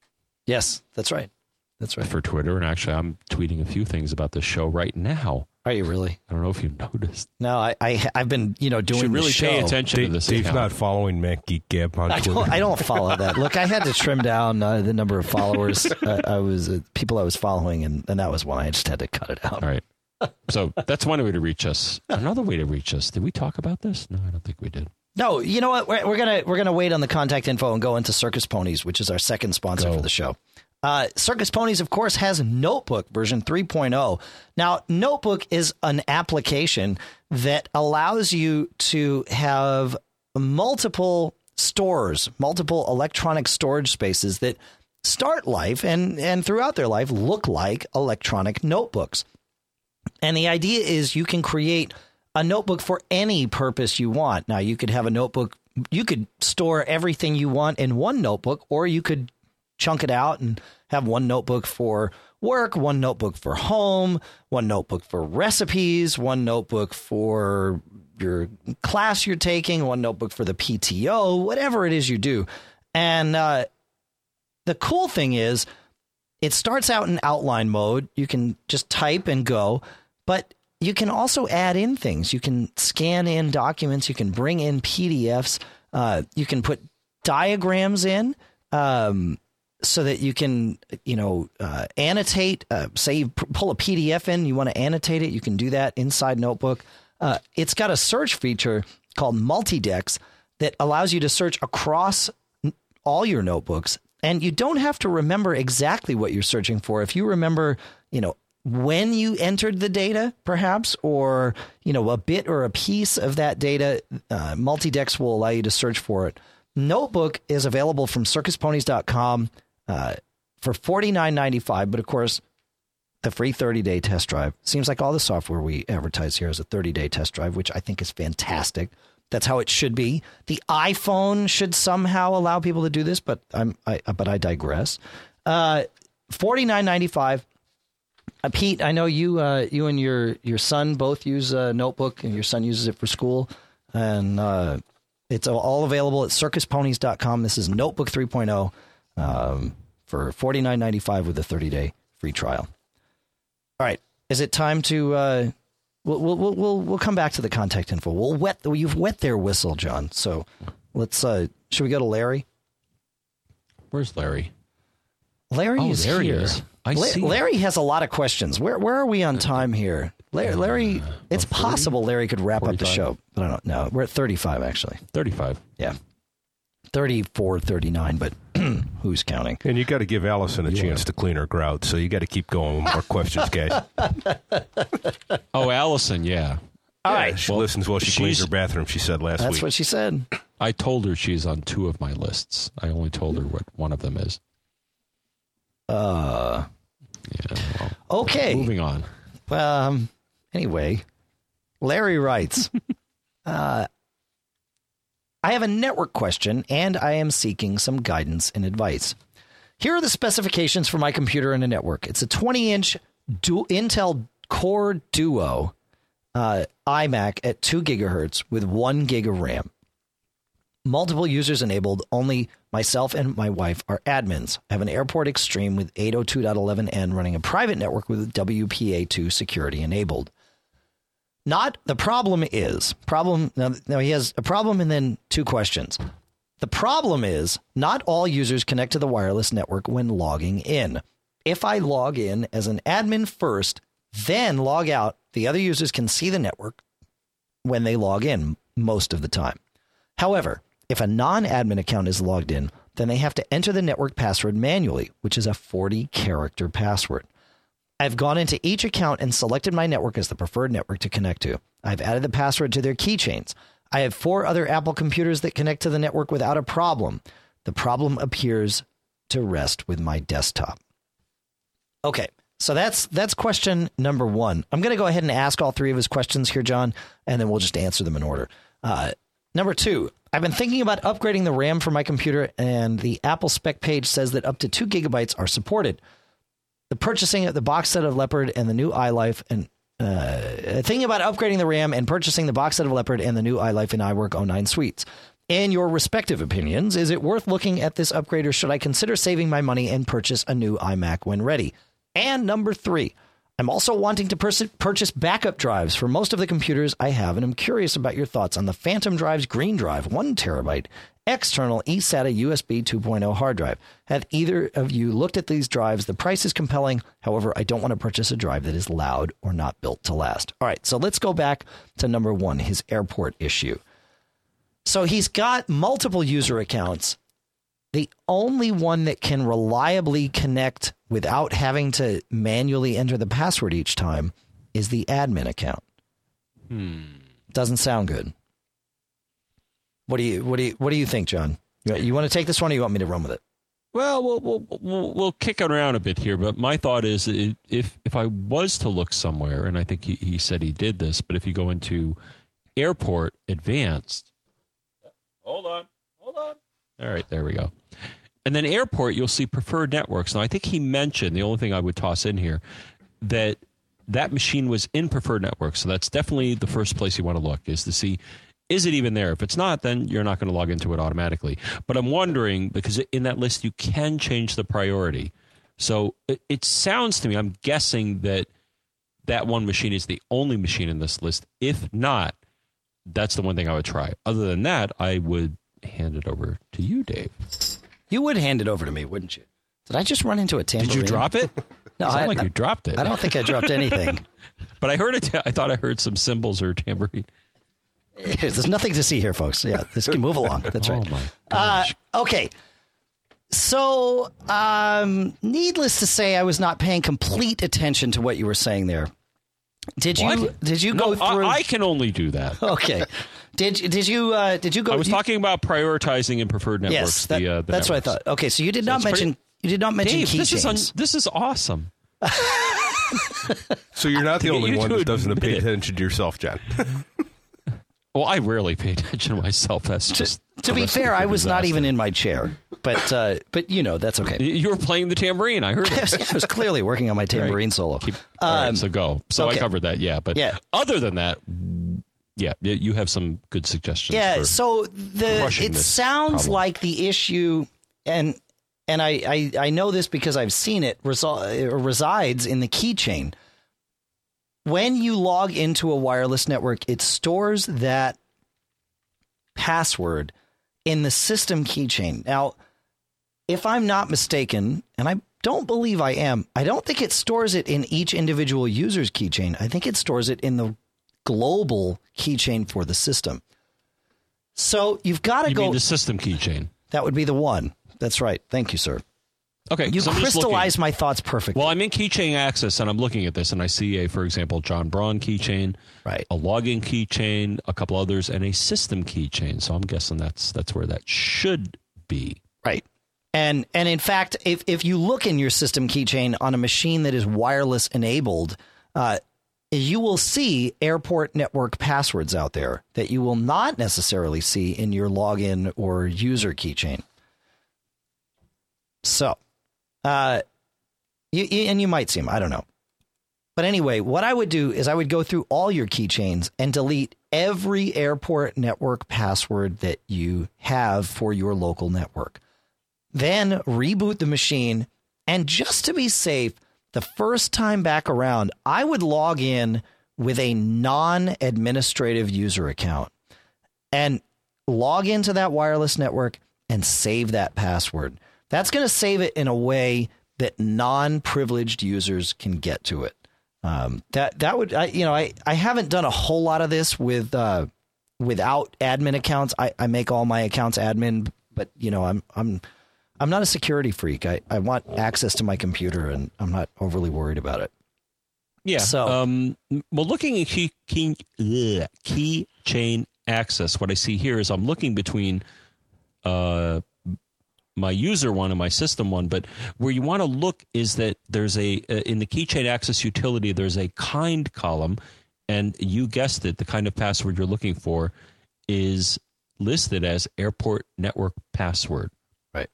S2: yes, that's right. That's right.
S3: for Twitter, and actually, I'm tweeting a few things about the show right now.
S2: Are you really?
S3: I don't know if you noticed.
S2: No, I, I I've been you know
S3: You
S2: doing
S3: should
S2: the
S3: really
S2: show.
S3: pay attention
S1: Dave,
S3: to this.
S1: Dave's
S3: account.
S1: not following Mac Geek Gab on
S2: I
S1: Twitter.
S2: don't, I don't follow that. Look, I had to trim down uh, the number of followers uh, I was uh, people I was following, and, and that was one I just had to cut it out.
S3: All right. So that's one way to reach us. Another way to reach us. Did we talk about this? No, I don't think we did.
S2: No, you know what? We're, we're gonna we're gonna wait on the contact info and go into Circus Ponies, which is our second sponsor
S3: Go.
S2: for the show. Uh, Circus Ponies, of course, has Notebook version three point oh. Now, Notebook is an application that allows you to have multiple stores, multiple electronic storage spaces that start life and, and throughout their life look like electronic notebooks. And the idea is you can create a notebook for any purpose you want. Now, you could have a notebook, you could store everything you want in one notebook, or you could chunk it out and have one notebook for work, one notebook for home, one notebook for recipes, one notebook for your class you're taking, one notebook for the P T O, whatever it is you do. And uh, the cool thing is it starts out in outline mode. You can just type and go, but you can also add in things. You can scan in documents. You can bring in P D Fs. Uh, you can put diagrams in. Um, so that you can, you know, uh, annotate, uh, say you p- pull a P D F in, you want to annotate it, you can do that inside Notebook. Uh, it's got a search feature called Multidex that allows you to search across n- all your notebooks. And you don't have to remember exactly what you're searching for. If you remember, you know, when you entered the data, perhaps, or, you know, a bit or a piece of that data, uh, Multidex will allow you to search for it. Notebook is available from circus ponies dot com. Uh, for forty-nine ninety-five, but of course, the free thirty-day test drive. Seems like all the software we advertise here is a thirty-day test drive, which I think is fantastic. That's how it should be. The iPhone should somehow allow people to do this, but I'm I but I digress. Uh, forty-nine ninety-five. Uh, Pete, I know you uh, you and your your son both use a Notebook, and your son uses it for school, and uh, it's all available at circus ponies dot com. This is Notebook three point oh. Um, for forty-nine ninety-five with a thirty-day free trial. All right, is it time to? Uh, we'll we'll we'll we'll come back to the contact info. We'll wet you've wet their whistle, John. So let's. Uh, should we go to Larry?
S3: Where's Larry?
S2: Larry
S3: Oh,
S2: is
S3: there he
S2: here.
S3: is. I
S2: La-
S3: see.
S2: Larry has a lot of questions. Where where are we on time here? Larry, Larry it's possible Larry could wrap up the
S3: forty-five?
S2: show, but I don't know. We're at thirty-five actually.
S3: thirty-five.
S2: Yeah. thirty-four, thirty-nine, but who's counting?
S1: And you got to give Allison a
S3: You
S1: chance
S3: are.
S1: to clean her grout, so you got to keep going with more questions, guys.
S3: Oh, Allison, yeah.
S2: All
S1: Yeah,
S2: right.
S1: she
S3: Well,
S1: listens while she cleans
S3: she's-
S1: her bathroom, she said last
S2: That's
S1: week.
S2: what she said.
S3: I told her she's on two of my lists. I only told her what one of them is.
S2: Uh,
S3: Yeah. Well,
S2: okay.
S3: moving on.
S2: Um. Anyway, Larry writes, uh, I have a network question, and I am seeking some guidance and advice. Here are the specifications for my computer and a network. It's a twenty-inch du- Intel Core Duo uh, iMac at two gigahertz with one gig of RAM. Multiple users enabled. Only myself and my wife are admins. I have an Airport Extreme with eight oh two dot eleven n running a private network with W P A two security enabled. Not the problem is problem. Now, now he has a problem and then two questions. The problem is not all users connect to the wireless network when logging in. If I log in as an admin first, then log out, the other users can see the network when they log in most of the time. However, if a non-admin account is logged in, then they have to enter the network password manually, which is a forty character password. I've gone into each account and selected my network as the preferred network to connect to. I've added the password to their keychains. I have four other Apple computers that connect to the network without a problem. The problem appears to rest with my desktop. Okay, so that's that's question number one. I'm going to go ahead and ask all three of his questions here, John, and then we'll just answer them in order. Uh, number two, I've been thinking about upgrading the RAM for my computer, and the Apple spec page says that up to two gigabytes are supported. The purchasing of the box set of Leopard and the new iLife, and uh, thinking about upgrading the RAM and purchasing the box set of Leopard and the new iLife and iWork oh nine suites. In your respective opinions, is it worth looking at this upgrade, or should I consider saving my money and purchase a new iMac when ready? And number three, I'm also wanting to pers- purchase backup drives for most of the computers I have, and I'm curious about your thoughts on the Phantom Drive's Green Drive, one terabyte, external eSATA U S B two point oh hard drive. Have either of you looked at these drives? The price is compelling. However, I don't want to purchase a drive that is loud or not built to last. All right, so let's go back to number one, his airport issue. So he's got multiple user accounts. The only one that can reliably connect without having to manually enter the password each time is the admin account.
S3: Hmm.
S2: Doesn't sound good. What do you what do you what do you think, John? You, you want to take this one, or you want me to run with it?
S3: Well, we'll we'll we'll, we'll kick it around a bit here, but my thought is it, if if I was to look somewhere, and I think he, he said he did this, but if you go into Airport Advanced, hold on, hold on. All right, there we go. And then Airport, you'll see preferred networks. Now, I think he mentioned, the only thing I would toss in here, that that machine was in preferred networks. So that's definitely the first place you want to look, is to see, is it even there? If it's not, then you're not going to log into it automatically. But I'm wondering, because in that list, you can change the priority. So it, it sounds to me, I'm guessing that that one machine is the only machine in this list. If not, that's the one thing I would try. Other than that, I would hand it over to you, Dave.
S2: You would hand it over to me, wouldn't you? Did I just run into a tambourine?
S3: Did you drop it?
S2: No,
S3: It sounded
S2: I,
S3: like
S2: I,
S3: you dropped it.
S2: I don't think I dropped anything.
S3: But I heard it. I thought I heard some cymbals or tambourine.
S2: There's nothing to see here, folks. Yeah, this can move along. That's right.
S3: Oh my
S2: Uh,
S3: gosh.
S2: okay. So, um, needless to say, I was not paying complete attention to what you were saying there. Did you?
S3: What?
S2: Did you
S3: no,
S2: go through?
S3: I, I can only do that.
S2: Okay. Did did you? Uh, did you go?
S3: I was
S2: you,
S3: talking about prioritizing in preferred networks.
S2: Yes, that,
S3: the, uh, the
S2: that's
S3: networks.
S2: what I thought. Okay, so you did
S3: So
S2: not
S3: it's
S2: mention.
S3: pretty-
S2: you did not mention
S3: Dave, this is un,
S2: keychains.
S3: this is awesome.
S1: So you're not the
S3: To get
S1: only
S3: you
S1: one
S3: to
S1: that doesn't
S3: admit
S1: pay
S3: it.
S1: attention to yourself, John.
S3: Well, I rarely pay attention to myself. That's just
S2: To
S3: a
S2: be
S3: recipe
S2: fair,
S3: for
S2: I was not
S3: disaster.
S2: even in my chair, but uh, but you know that's okay.
S3: You were playing the tambourine. I heard
S2: I was,
S3: it.
S2: I was clearly working on my tambourine solo.
S3: Keep, all right,
S2: Um,
S3: so go. So
S2: okay.
S3: I covered that. Yeah, but
S2: Yeah.
S3: other than that, yeah, y- you have some good suggestions.
S2: Yeah,
S3: for-
S2: so the
S3: crushing
S2: it
S3: this
S2: sounds
S3: problem.
S2: like the issue, and and I, I, I know this because I've seen it, resol- resides in the keychain. When you log into a wireless network, it stores that password in the system keychain. Now, if I'm not mistaken, and I don't believe I am, I don't think it stores it in each individual user's keychain. I think it stores it in the global keychain for the system. So you've got to
S3: you
S2: go.
S3: mean the system keychain?
S2: That would be the one. That's right. Thank you, sir.
S3: Okay,
S2: You
S3: so I'm just
S2: crystallized
S3: looking.
S2: my thoughts perfectly.
S3: Well, I'm in Keychain Access, and I'm looking at this, and I see a, for example, John Braun keychain,
S2: Right.
S3: a login keychain, a couple others, and a system keychain. So I'm guessing that's that's where that should be.
S2: Right. And and in fact, if, if you look in your system keychain on a machine that is wireless enabled, uh, you will see airport network passwords out there that you will not necessarily see in your login or user keychain. So, uh, you, you, and you might see them. I don't know. But anyway, what I would do is I would go through all your keychains and delete every airport network password that you have for your local network. Then reboot the machine. And just to be safe, the first time back around, I would log in with a non-administrative user account and log into that wireless network and save that password. That's going to save it in a way that non-privileged users can get to it. Um, that that would, I, you know, I, I haven't done a whole lot of this with uh, without admin accounts. I, I make all my accounts admin, but you know, I'm I'm I'm not a security freak. I, I want access to my computer, and I'm not overly worried about it.
S3: Yeah.
S2: So,
S3: um, well, looking at key, key, ugh, Keychain Access, what I see here is I'm looking between uh, my user one and my system one, but where you want to look is that there's a, uh, in the Keychain Access utility, there's a kind column, and you guessed it, the kind of password you're looking for is listed as airport network password.
S2: right.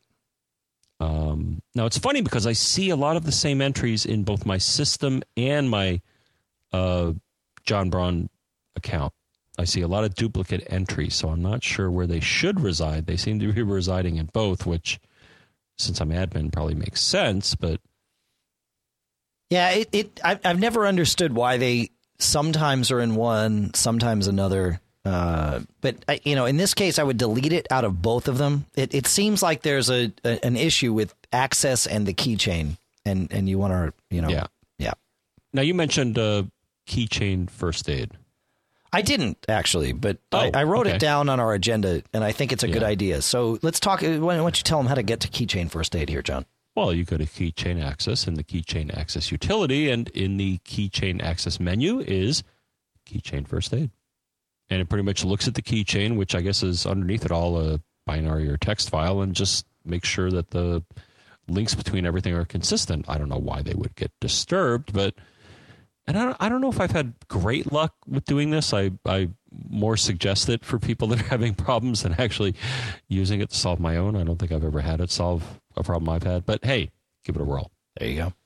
S3: Um, now, it's funny because I see a lot of the same entries in both my system and my uh, John Braun account. I see a lot of duplicate entries, so I'm not sure where they should reside. They seem to be residing in both, which, since I'm admin, probably makes sense. But
S2: Yeah, it, it I've, I've never understood why they sometimes are in one, sometimes another. Uh, but, I, you know, in this case, I would delete it out of both of them. It, it seems like there's a, a an issue with access and the keychain, and, and you want to, you know.
S3: yeah.
S2: Yeah.
S3: Now, you mentioned uh, Keychain First Aid.
S2: I didn't, actually, but
S3: Oh,
S2: I, I wrote
S3: okay.
S2: it down on our agenda, and I think it's a good
S3: Yeah.
S2: idea. So let's talk. Why don't you tell them how to get to Keychain First Aid here, John?
S3: Well, you go to Keychain Access in the Keychain Access utility, and in the Keychain Access menu is Keychain First Aid. And it pretty much looks at the keychain, which I guess is underneath it all a binary or text file, and just makes sure that the links between everything are consistent. I don't know why they would get disturbed, but and I don't, I don't know if I've had great luck with doing this. I, I more suggest it for people that are having problems than actually using it to solve my own. I don't think I've ever had it solve a problem I've had, but hey, give it a whirl.
S2: There you go.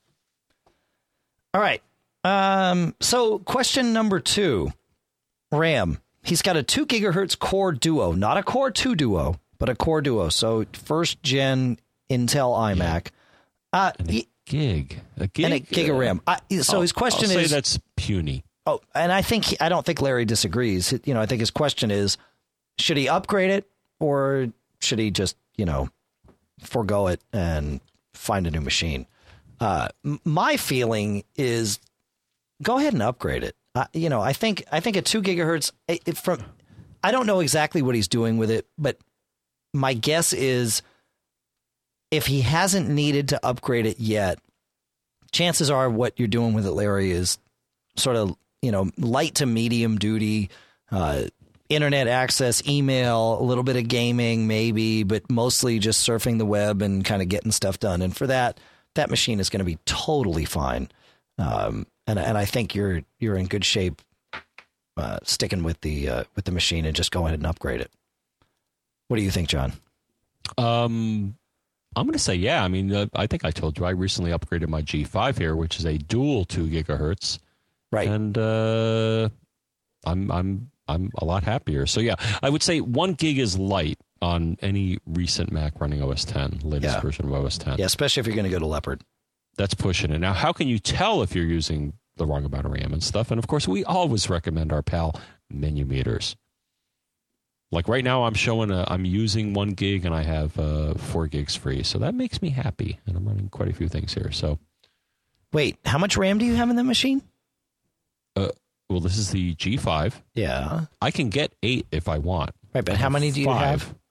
S2: All right. Um, so question number two, RAM. He's got a two gigahertz Core Duo, not a Core two Duo, but a Core Duo. So first gen Intel iMac. Uh,
S3: And a
S2: he,
S3: gig, a gig,
S2: and a gig of
S3: uh,
S2: RAM. I, so
S3: I'll-
S2: his question
S3: I'll
S2: is,
S3: say that's puny.
S2: oh, and I think he, I don't think Larry disagrees. You know, I think his question is, should he upgrade it or should he just, you know, forego it and find a new machine? Uh, m- my feeling is, go ahead and upgrade it. Uh, you know, I think I think at two gigahertz, it, it from, I don't know exactly what he's doing with it, but my guess is, if he hasn't needed to upgrade it yet, chances are what you're doing with it, Larry, is sort of, you know, light to medium duty, uh, internet access, email, a little bit of gaming, maybe, but mostly just surfing the web and kind of getting stuff done. And for that, that machine is going to be totally fine. Um, and and I think you're you're in good shape uh, sticking with the uh, with the machine and just go ahead and upgrade it. What do you think, John?
S3: Um, I'm going to say, yeah. I mean, uh, I think I told you I recently upgraded my G five here, which is a dual two gigahertz,
S2: Right.
S3: and uh, I'm I'm I'm a lot happier. So yeah, I would say one gig is light on any recent Mac running O S ten, latest
S2: Yeah.
S3: version of O S ten.
S2: Yeah, especially if you're going to go to Leopard.
S3: That's pushing it. Now, how can you tell if you're using the wrong amount of RAM and stuff? And of course, we always recommend our pal menu meters. Like right now, I'm showing a, I'm using one gig and I have uh, four gigs free, so that makes me happy. And I'm running quite a few things here. So,
S2: Wait, how much RAM do you have in that machine?
S3: uh, well, this is the G five.
S2: Yeah.
S3: I can get eight if I want.
S2: Right, but how many do you
S3: Five.
S2: have?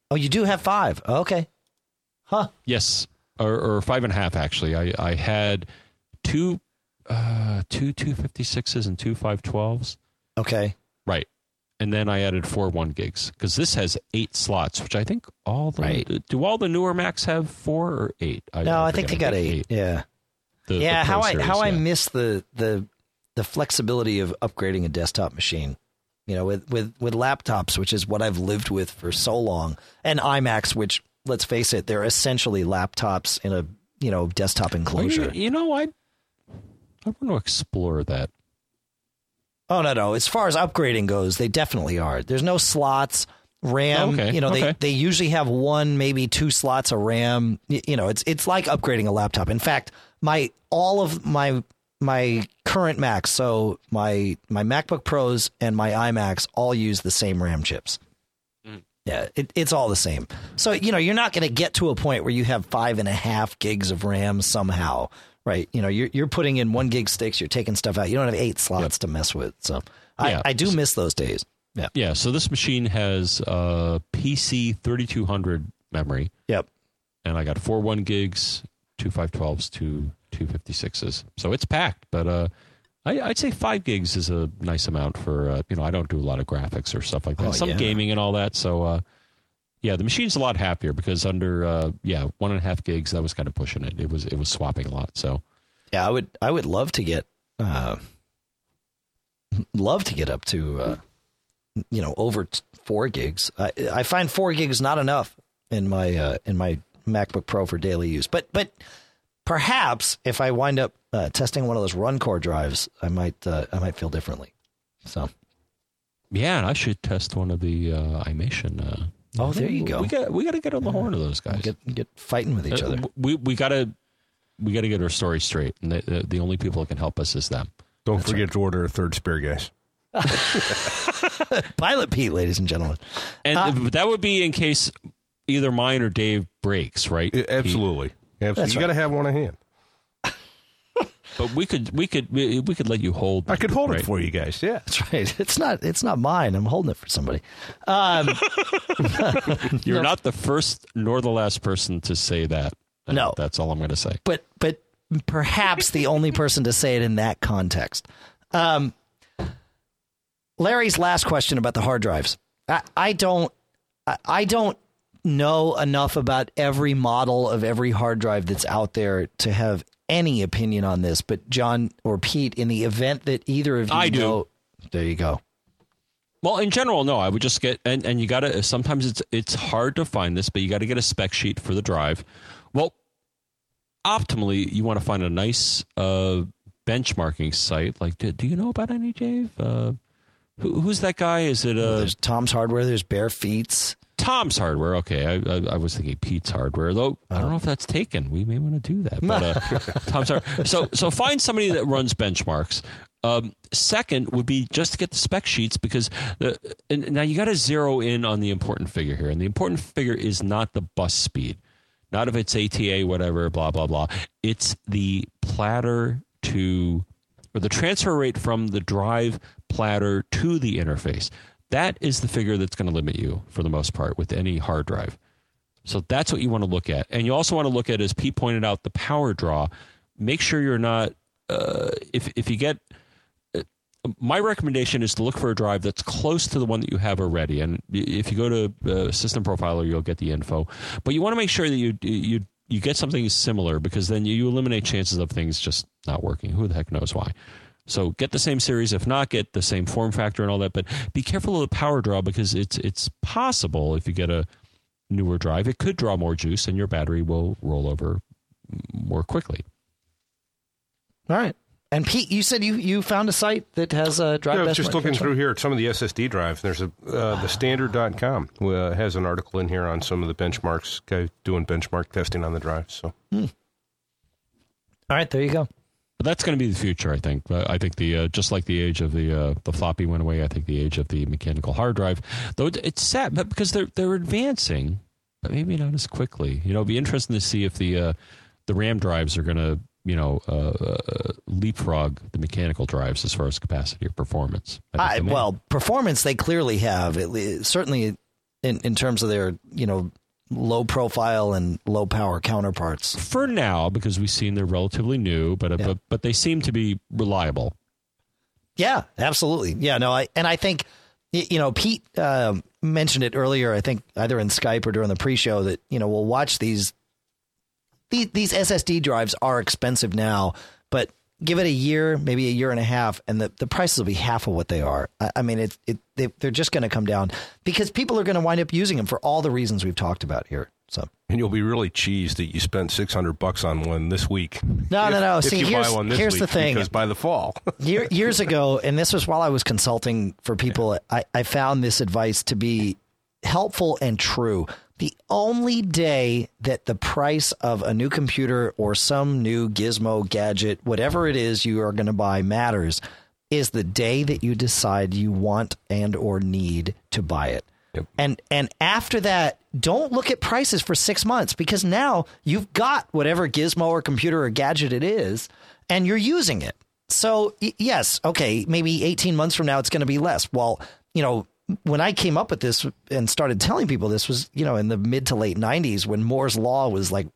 S2: Oh, you do have five. Okay. Huh.
S3: Yes, or, or five and a half actually. I, I had two uh, two two fifty-sixes and two five twelves.
S2: Okay.
S3: Right. And then I added four one gigs because this has eight slots, which I think all the
S2: Right.
S3: do all the newer Macs have four or eight? I,
S2: No, I,
S3: I
S2: think they
S3: forget.
S2: got eight. Yeah.
S3: The,
S2: yeah.
S3: the Pro
S2: how I
S3: series,
S2: how I
S3: yeah.
S2: miss the the the flexibility of upgrading a desktop machine. You know, with, with, with laptops, which is what I've lived with for so long, and iMacs, which, let's face it, they're essentially laptops in a, you know, desktop enclosure.
S3: You, you know, I I want to explore that.
S2: Oh, no, no. As far as upgrading goes, they definitely are. There's no slots, RAM.
S3: Oh, okay,
S2: You know,
S3: okay.
S2: they, they usually have one, maybe two slots of RAM. Y- You know, it's it's like upgrading a laptop. In fact, my all of my my current Macs, so my my MacBook Pros and my iMacs all use the same RAM chips.
S3: Mm.
S2: Yeah, it, it's all the same. So, you know, you're not going to get to a point where you have five and a half gigs of RAM somehow, right? You know, you're you're putting in one gig sticks, you're taking stuff out. You don't have eight slots
S3: Yep.
S2: to mess with. So I,
S3: Yeah.
S2: I do miss those days. Yeah.
S3: Yeah, so this machine has uh, P C thirty-two hundred memory,
S2: Yep.
S3: and I got four one gigs, two five twelves, two two fifty-sixes. So it's packed, but uh, I, I'd say five gigs is a nice amount for, uh, you know, I don't do a lot of graphics or stuff like that.
S2: Oh,
S3: Some
S2: yeah.
S3: gaming and all that. So, uh, yeah, the machine's a lot happier because under, uh, yeah, one and a half gigs, that was kind of pushing it. It was it was swapping a lot. So,
S2: Yeah, I would I would love to get uh, love to get up to uh, you know, over t- four gigs. I I find four gigs not enough in my uh, in my MacBook Pro for daily use. But but perhaps if I wind up uh, testing one of those run core drives, I might uh, I might feel differently. So
S3: yeah, and I should test one of the uh, iMation. Uh,
S2: Oh, there you go.
S3: We got we got to get on the horn of those guys.
S2: get get fighting with each
S3: Uh,
S2: other.
S3: We we got to we got to get our story straight, and the, the, the only people that can help us is them.
S1: Don't forget to order a third spare, guys.
S2: Pilot Pete, ladies and gentlemen.
S3: And
S2: Uh,
S3: that would be in case either mine or Dave breaks, right?
S1: I- Absolutely. Absolutely.
S2: That's
S1: You got to have one on hand.
S3: But we could we could we, we could let you hold.
S1: I could hold
S3: right?
S1: it for you guys. Yeah.
S2: That's right. It's not it's not mine. I'm holding it for somebody. Um,
S3: You're not the first nor the last person to say that. And
S2: No.
S3: that's all I'm going to say.
S2: but but perhaps the only person to say it in that context. Um, Larry's last question about the hard drives. I, I don't I, I don't know enough about every model of every hard drive that's out there to have any opinion on this. But John or Pete, in the event that either of you
S3: I do.
S2: know, there you go.
S3: Well, in general, no. I would just get and, and you got to. Sometimes it's it's hard to find this, but you got to get a spec sheet for the drive. Well, optimally, you want to find a nice uh, benchmarking site. Like, do, do you know about any, Dave? Uh, who, who's that guy? Is it uh,
S2: There's Tom's Hardware. There's Bare Feet's.
S3: Tom's Hardware? Okay, I, I, I was thinking Pete's Hardware, though. I don't know if that's taken. We may want to do that. But uh, Tom's Hardware. So, so find somebody that runs benchmarks. Um, second would be just to get the spec sheets because the, and now you got to zero in on the important figure here, and the important figure is not the bus speed, not if it's A T A, whatever, blah blah blah. It's the platter to or the transfer rate from the drive platter to the interface. That is the figure that's going to limit you for the most part with any hard drive. So that's what you want to look at. And you also want to look at, as Pete pointed out, the power draw. Make sure you're not, uh, if, if you get, uh, my recommendation is to look for a drive that's close to the one that you have already. And if you go to uh, System Profiler, you'll get the info. But you want to make sure that you, you, you get something similar because then you eliminate chances of things just not working. Who the heck knows why? So get the same series, if not get the same form factor and all that. But be careful of the power draw because it's it's possible if you get a newer drive, it could draw more juice and your battery will roll over more quickly.
S2: All right. And Pete, you said you, you found a site that has a drive
S1: Yeah, I was
S2: benchmark
S1: just looking
S2: benchmark?
S1: through here at some of the S S D drives. There's a uh, the standard dot com uh, has an article in here on some of the benchmarks, guy doing benchmark testing on the drives. So
S2: Hmm. All right, there you go.
S3: But that's going to be the future, I think. Uh, I think the uh, just like the age of the uh, the floppy went away, I think the age of the mechanical hard drive. Though it, it's sad, but because they're they're advancing, but maybe not as quickly. You know, it'd be interesting to see if the uh, the RAM drives are going to you know uh, uh, leapfrog the mechanical drives as far as capacity or performance. I think
S2: I,
S3: they may.
S2: well, performance they clearly have. It, certainly, in, in terms of their, you know, low profile and low power counterparts.
S3: For now, because we've seen they're relatively new, but,
S2: Yeah.
S3: but, but they seem to be reliable.
S2: Yeah, absolutely. Yeah, no, I and I think, y- you know, Pete uh, mentioned it earlier, I think either in Skype or during the pre-show, that, you know, we'll watch these, these, these S S D drives are expensive now, but give it a year, maybe a year and a half, and the, the prices will be half of what they are. I, I mean, it, it, they, they're just going to come down because people are going to wind up using them for all the reasons we've talked about here. So,
S1: And you'll be really cheesed that you spent six hundred bucks on one this week.
S2: No,
S1: if,
S2: no, no.
S1: If
S2: See,
S1: you
S2: here's,
S1: buy one this
S2: here's
S1: week,
S2: the thing.
S1: because by the fall.
S2: Year, years ago, and this was while I was consulting for people, I, I found this advice to be helpful and true. The only day that the price of a new computer or some new gizmo, gadget, whatever it is you are going to buy matters is the day that you decide you want and or need to buy it.
S1: Yep.
S2: And and after that, don't look at prices for six months because now you've got whatever gizmo or computer or gadget it is, and you're using it. So, y- yes, okay, maybe eighteen months from now, it's going to be less. Well, you know, when I came up with this and started telling people this was, you know, in the mid to late nineties when Moore's Law was like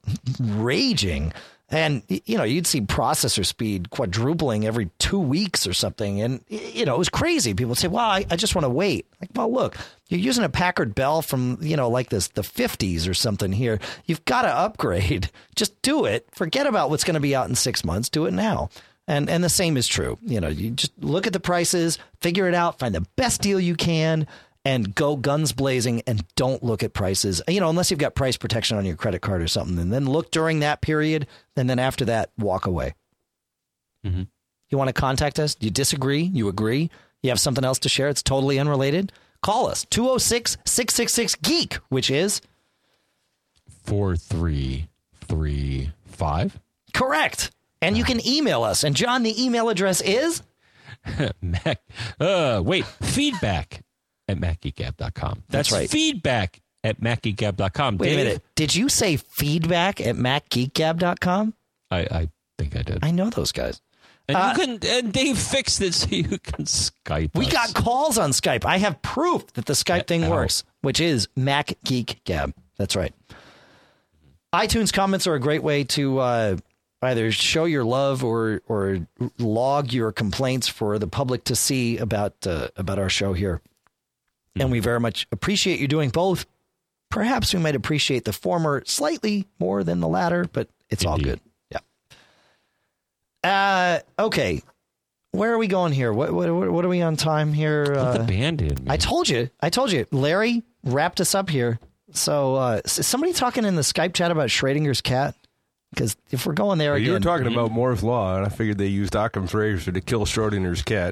S2: raging. And, you know, you'd see processor speed quadrupling every two weeks or something. And, you know, it was crazy. People would say, well, I, I just want to wait. Like, well, look, you're using a Packard Bell from, you know, like this, the fifties or something here. You've got to upgrade. Just do it. Forget about what's going to be out in six months. Do it now. And and the same is true. You know, you just look at the prices, figure it out, find the best deal you can, and go guns blazing, and don't look at prices, you know, unless you've got price protection on your credit card or something. And then look during that period. And then after that, walk away.
S3: Mm-hmm.
S2: You want to contact us? Do you disagree? You agree? You have something else to share? It's totally unrelated? Call us. two oh six, six six six, geek, which is
S3: four three three five.
S2: correct. And you can email us. And John, the email address is
S3: Mac, uh, wait, feedback at mac geek gab dot com.
S2: That's right.
S3: Feedback at mac geek gab dot com.
S2: Wait
S3: Dave,
S2: a minute. Did you say feedback at mac geek gab dot com?
S3: I, I think I did.
S2: I know those guys.
S3: And
S2: Uh,
S3: you can, and Dave fixed it so you can Skype
S2: We
S3: us.
S2: got calls on Skype. I have proof that the Skype thing
S3: Ow.
S2: works, which is Mac Geek Gab. That's right. iTunes comments are a great way to uh, either show your love or or log your complaints for the public to see about uh, about our show here. And we very much appreciate you doing both. Perhaps we might appreciate the former slightly more than the latter, but it's all
S3: Indeed.
S2: good. Yeah. Uh, okay. Where are we going here? What what what are we on time here?
S3: Put
S2: Uh,
S3: the band in, man.
S2: I told you. I told you. Larry wrapped us up here. So uh, is somebody talking in the Skype chat about Schrodinger's cat? Because if we're going there
S1: You were
S2: again,
S1: talking about Moore's Law, and I figured they used Occam's razor to kill Schrodinger's cat.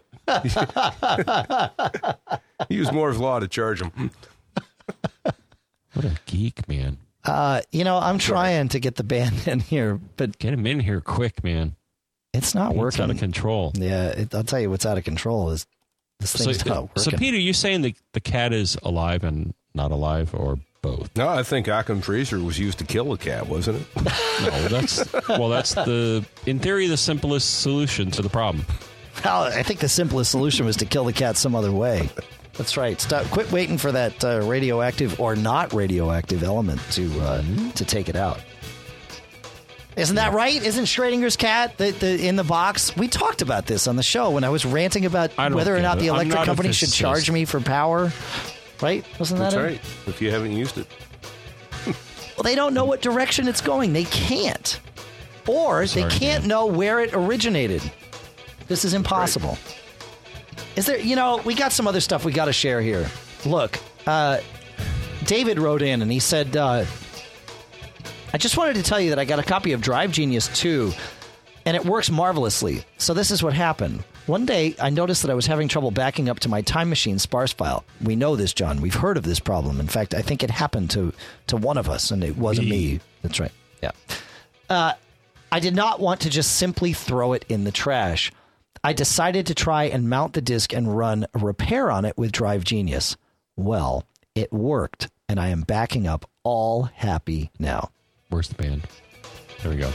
S1: He used Moore's Law to charge him.
S3: What a geek, man.
S2: uh, you know, I'm trying to get the band in here, but
S3: Get him in here quick, man.
S2: it's not
S3: It's
S2: working.
S3: out of control.
S2: Yeah, it, I'll tell you what's out of control is this
S3: So,
S2: thing's not working.
S3: so, Peter, you saying the, the cat is alive and not alive, or both?
S1: No, I think Occam's razor was used to kill the cat, wasn't it?
S3: No, that's well, that's the in theory the simplest solution to the problem.
S2: Well, I think the simplest solution was to kill the cat some other way. That's right. Stop. Quit waiting for that uh, radioactive or not radioactive element to uh, to take it out. Isn't that right? Isn't Schrodinger's cat the, the, in the box? We talked about this on the show when I was ranting about
S3: I don't
S2: whether or
S3: get
S2: not
S3: it.
S2: the
S3: I'm
S2: electric
S3: not a
S2: company should
S3: physicist.
S2: charge me for power. Right? Wasn't that
S1: That's
S2: it?
S1: right. If you haven't used it.
S2: Well, they don't know what direction it's going. They can't. Or
S3: Sorry,
S2: they can't
S3: man.
S2: know where it originated. This is impossible. Is there, you know, we got some other stuff we got to share here. Look, uh, David wrote in and he said, uh, I just wanted to tell you that I got a copy of Drive Genius two and it works marvelously. So this is what happened. One day, I noticed that I was having trouble backing up to my Time Machine sparse file. We know this, John. We've heard of this problem. In fact, I think it happened to, to one of us, and it wasn't
S3: Me.
S2: me. That's right. Yeah. Uh, I did not want to just simply throw it in the trash. I decided to try and mount the disk and run a repair on it with Drive Genius. Well, it worked, and I am backing up all happy now.
S3: Where's the band? There we go.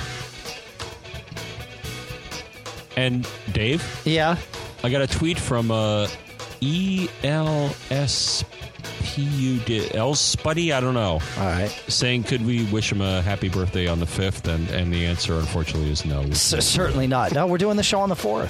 S3: And Dave,
S2: Yeah.
S3: I got a tweet from uh, E L S P U D L Spuddy, I don't know.
S2: All right.
S3: Saying, could we wish him a happy birthday on the fifth? And, and the answer, unfortunately, is no.
S2: C- certainly not. No, we're doing the show on the fourth.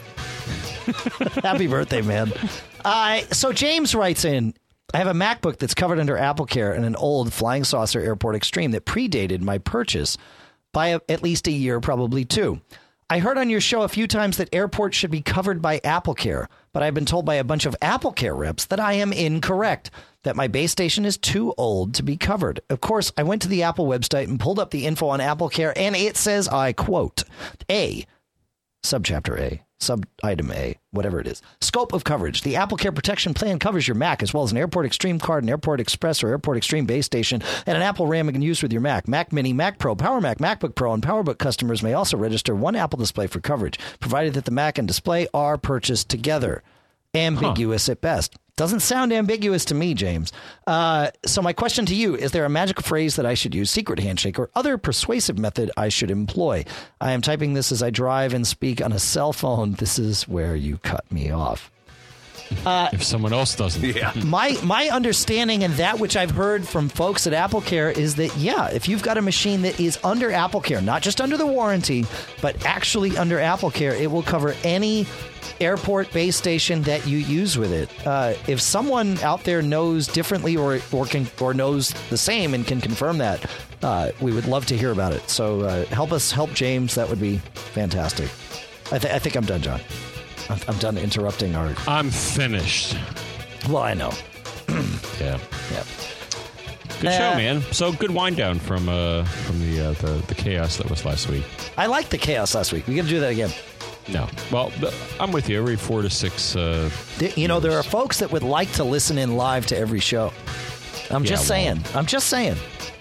S2: Happy birthday, man. Uh, so James writes in, I have a MacBook that's covered under AppleCare and an old Flying Saucer Airport Extreme that predated my purchase by a, at least a year, probably two. I heard on your show a few times that airports should be covered by AppleCare, but I've been told by a bunch of AppleCare reps that I am incorrect, that my base station is too old to be covered. Of course, I went to the Apple website and pulled up the info on AppleCare, and it says, I quote, A, subchapter A, sub-item A, whatever it is. Scope of coverage. The AppleCare Protection Plan covers your Mac as well as an Airport Extreme card, an Airport Express or Airport Extreme base station, and an Apple RAM you can use with your Mac. Mac Mini, Mac Pro, Power Mac, MacBook Pro, and PowerBook customers may also register one Apple display for coverage, provided that the Mac and display are purchased together. Ambiguous huh. at best. Doesn't sound ambiguous to me, James. Uh, so my question to you, is there a magic phrase that I should use, secret handshake, or other persuasive method I should employ? I am typing this as I drive and speak on a cell phone. This is where you cut me off.
S3: Uh, if someone else doesn't.
S1: Yeah.
S2: My my understanding and that which I've heard from folks at AppleCare is that, yeah, if you've got a machine that is under AppleCare, not just under the warranty, but actually under AppleCare, it will cover any airport base station that you use with it. Uh, if someone out there knows differently or or can or knows the same and can confirm that, uh, we would love to hear about it. So uh, help us help James. That would be fantastic. I, th- I think I'm done, John. I'm, I'm done interrupting our...
S3: I'm finished.
S2: Well, I know.
S3: yeah.
S2: Yeah.
S3: Good show, uh, man. So good wind down from uh, from the, uh, the the chaos that was last week.
S2: I liked the chaos last week. We got to do that again.
S3: No. Well, I'm with you. Every four to six. Uh,
S2: you know, there are folks that would like to listen in live to every show. I'm
S3: yeah,
S2: just
S3: well,
S2: saying. I'm just saying.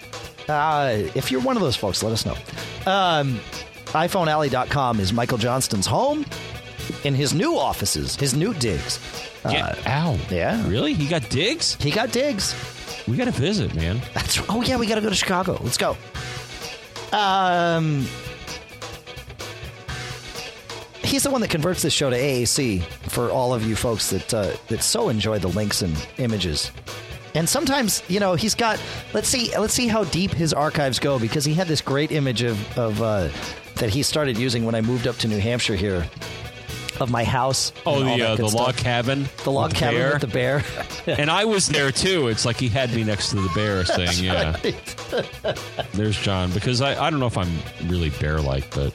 S2: Uh, if you're one of those folks, let us know. Um, iPhone Alley dot com is Michael Johnston's home in his new offices, his new digs.
S3: Get uh, ow.
S2: Yeah.
S3: Really? He got digs?
S2: He got digs.
S3: We got to visit, man.
S2: That's Oh, yeah, we got to go to Chicago. Let's go. Um... He's the one that converts this show to A A C for all of you folks that uh, that so enjoy the links and images. And sometimes, you know, he's got let's see let's see how deep his archives go, because he had this great image of of uh, that he started using when I moved up to New Hampshire here of my house.
S3: Oh, the uh, the
S2: stuff.
S3: log cabin.
S2: The log
S3: with
S2: cabin
S3: the
S2: with the bear.
S3: And I was there too. It's like he had me next to the bear, saying, "Yeah." Right. There's John, because I I don't know if I'm really bear-like, but.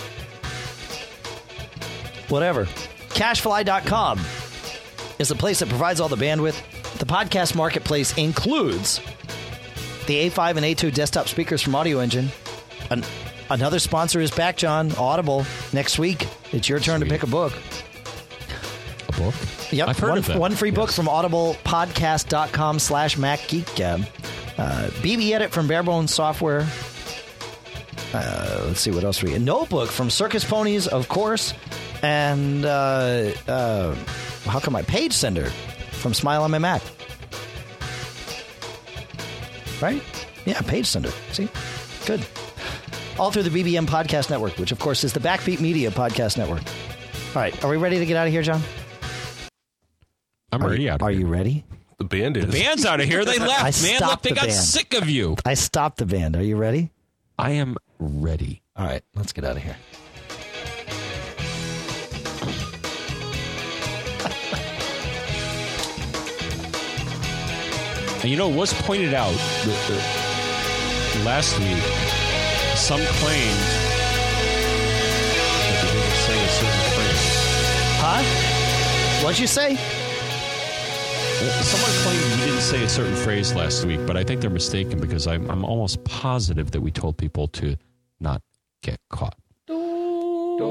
S2: Whatever. Cashfly dot com is the place that provides all the bandwidth. The podcast marketplace includes the A five and A two desktop speakers from Audio Engine. An- another sponsor is back, John. Audible. Next week, it's your turn
S3: Sweet.
S2: to pick a book.
S3: A book?
S2: Yep.
S3: I've heard
S2: one,
S3: of that.
S2: One free
S3: yes.
S2: book from audiblepodcast.com slash MacGeek. Uh, B B Edit from Barebones Software. Uh, let's see what else we... A notebook from Circus Ponies, of course. And uh, uh, how come my page sender from Smile on My Mac? Right? Yeah, page sender. See? Good. All through the B B M Podcast Network, which, of course, is the Backbeat Media Podcast Network. All right. Are we ready to get out of here, John?
S3: I'm
S2: are
S3: ready
S2: you,
S3: out of
S2: Are
S3: here.
S2: you ready?
S1: The band is.
S3: The band's out of here. They left, man. Look, they
S2: the
S3: got
S2: band.
S3: sick of you.
S2: I stopped the band. Are you ready?
S3: I am ready.
S2: All right. Let's get out of here.
S3: And you know, it was pointed out that, that last week, some claimed that they didn't say a certain phrase.
S2: Huh? What'd you say?
S3: Someone claimed we didn't say a certain phrase last week, but I think they're mistaken, because I'm, I'm almost positive that we told people to not get caught.
S5: Don't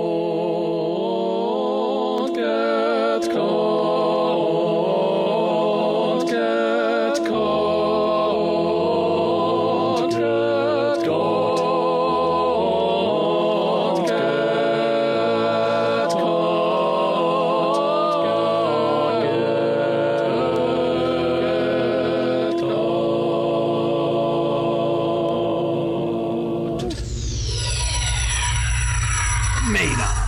S5: get caught.
S6: Made up.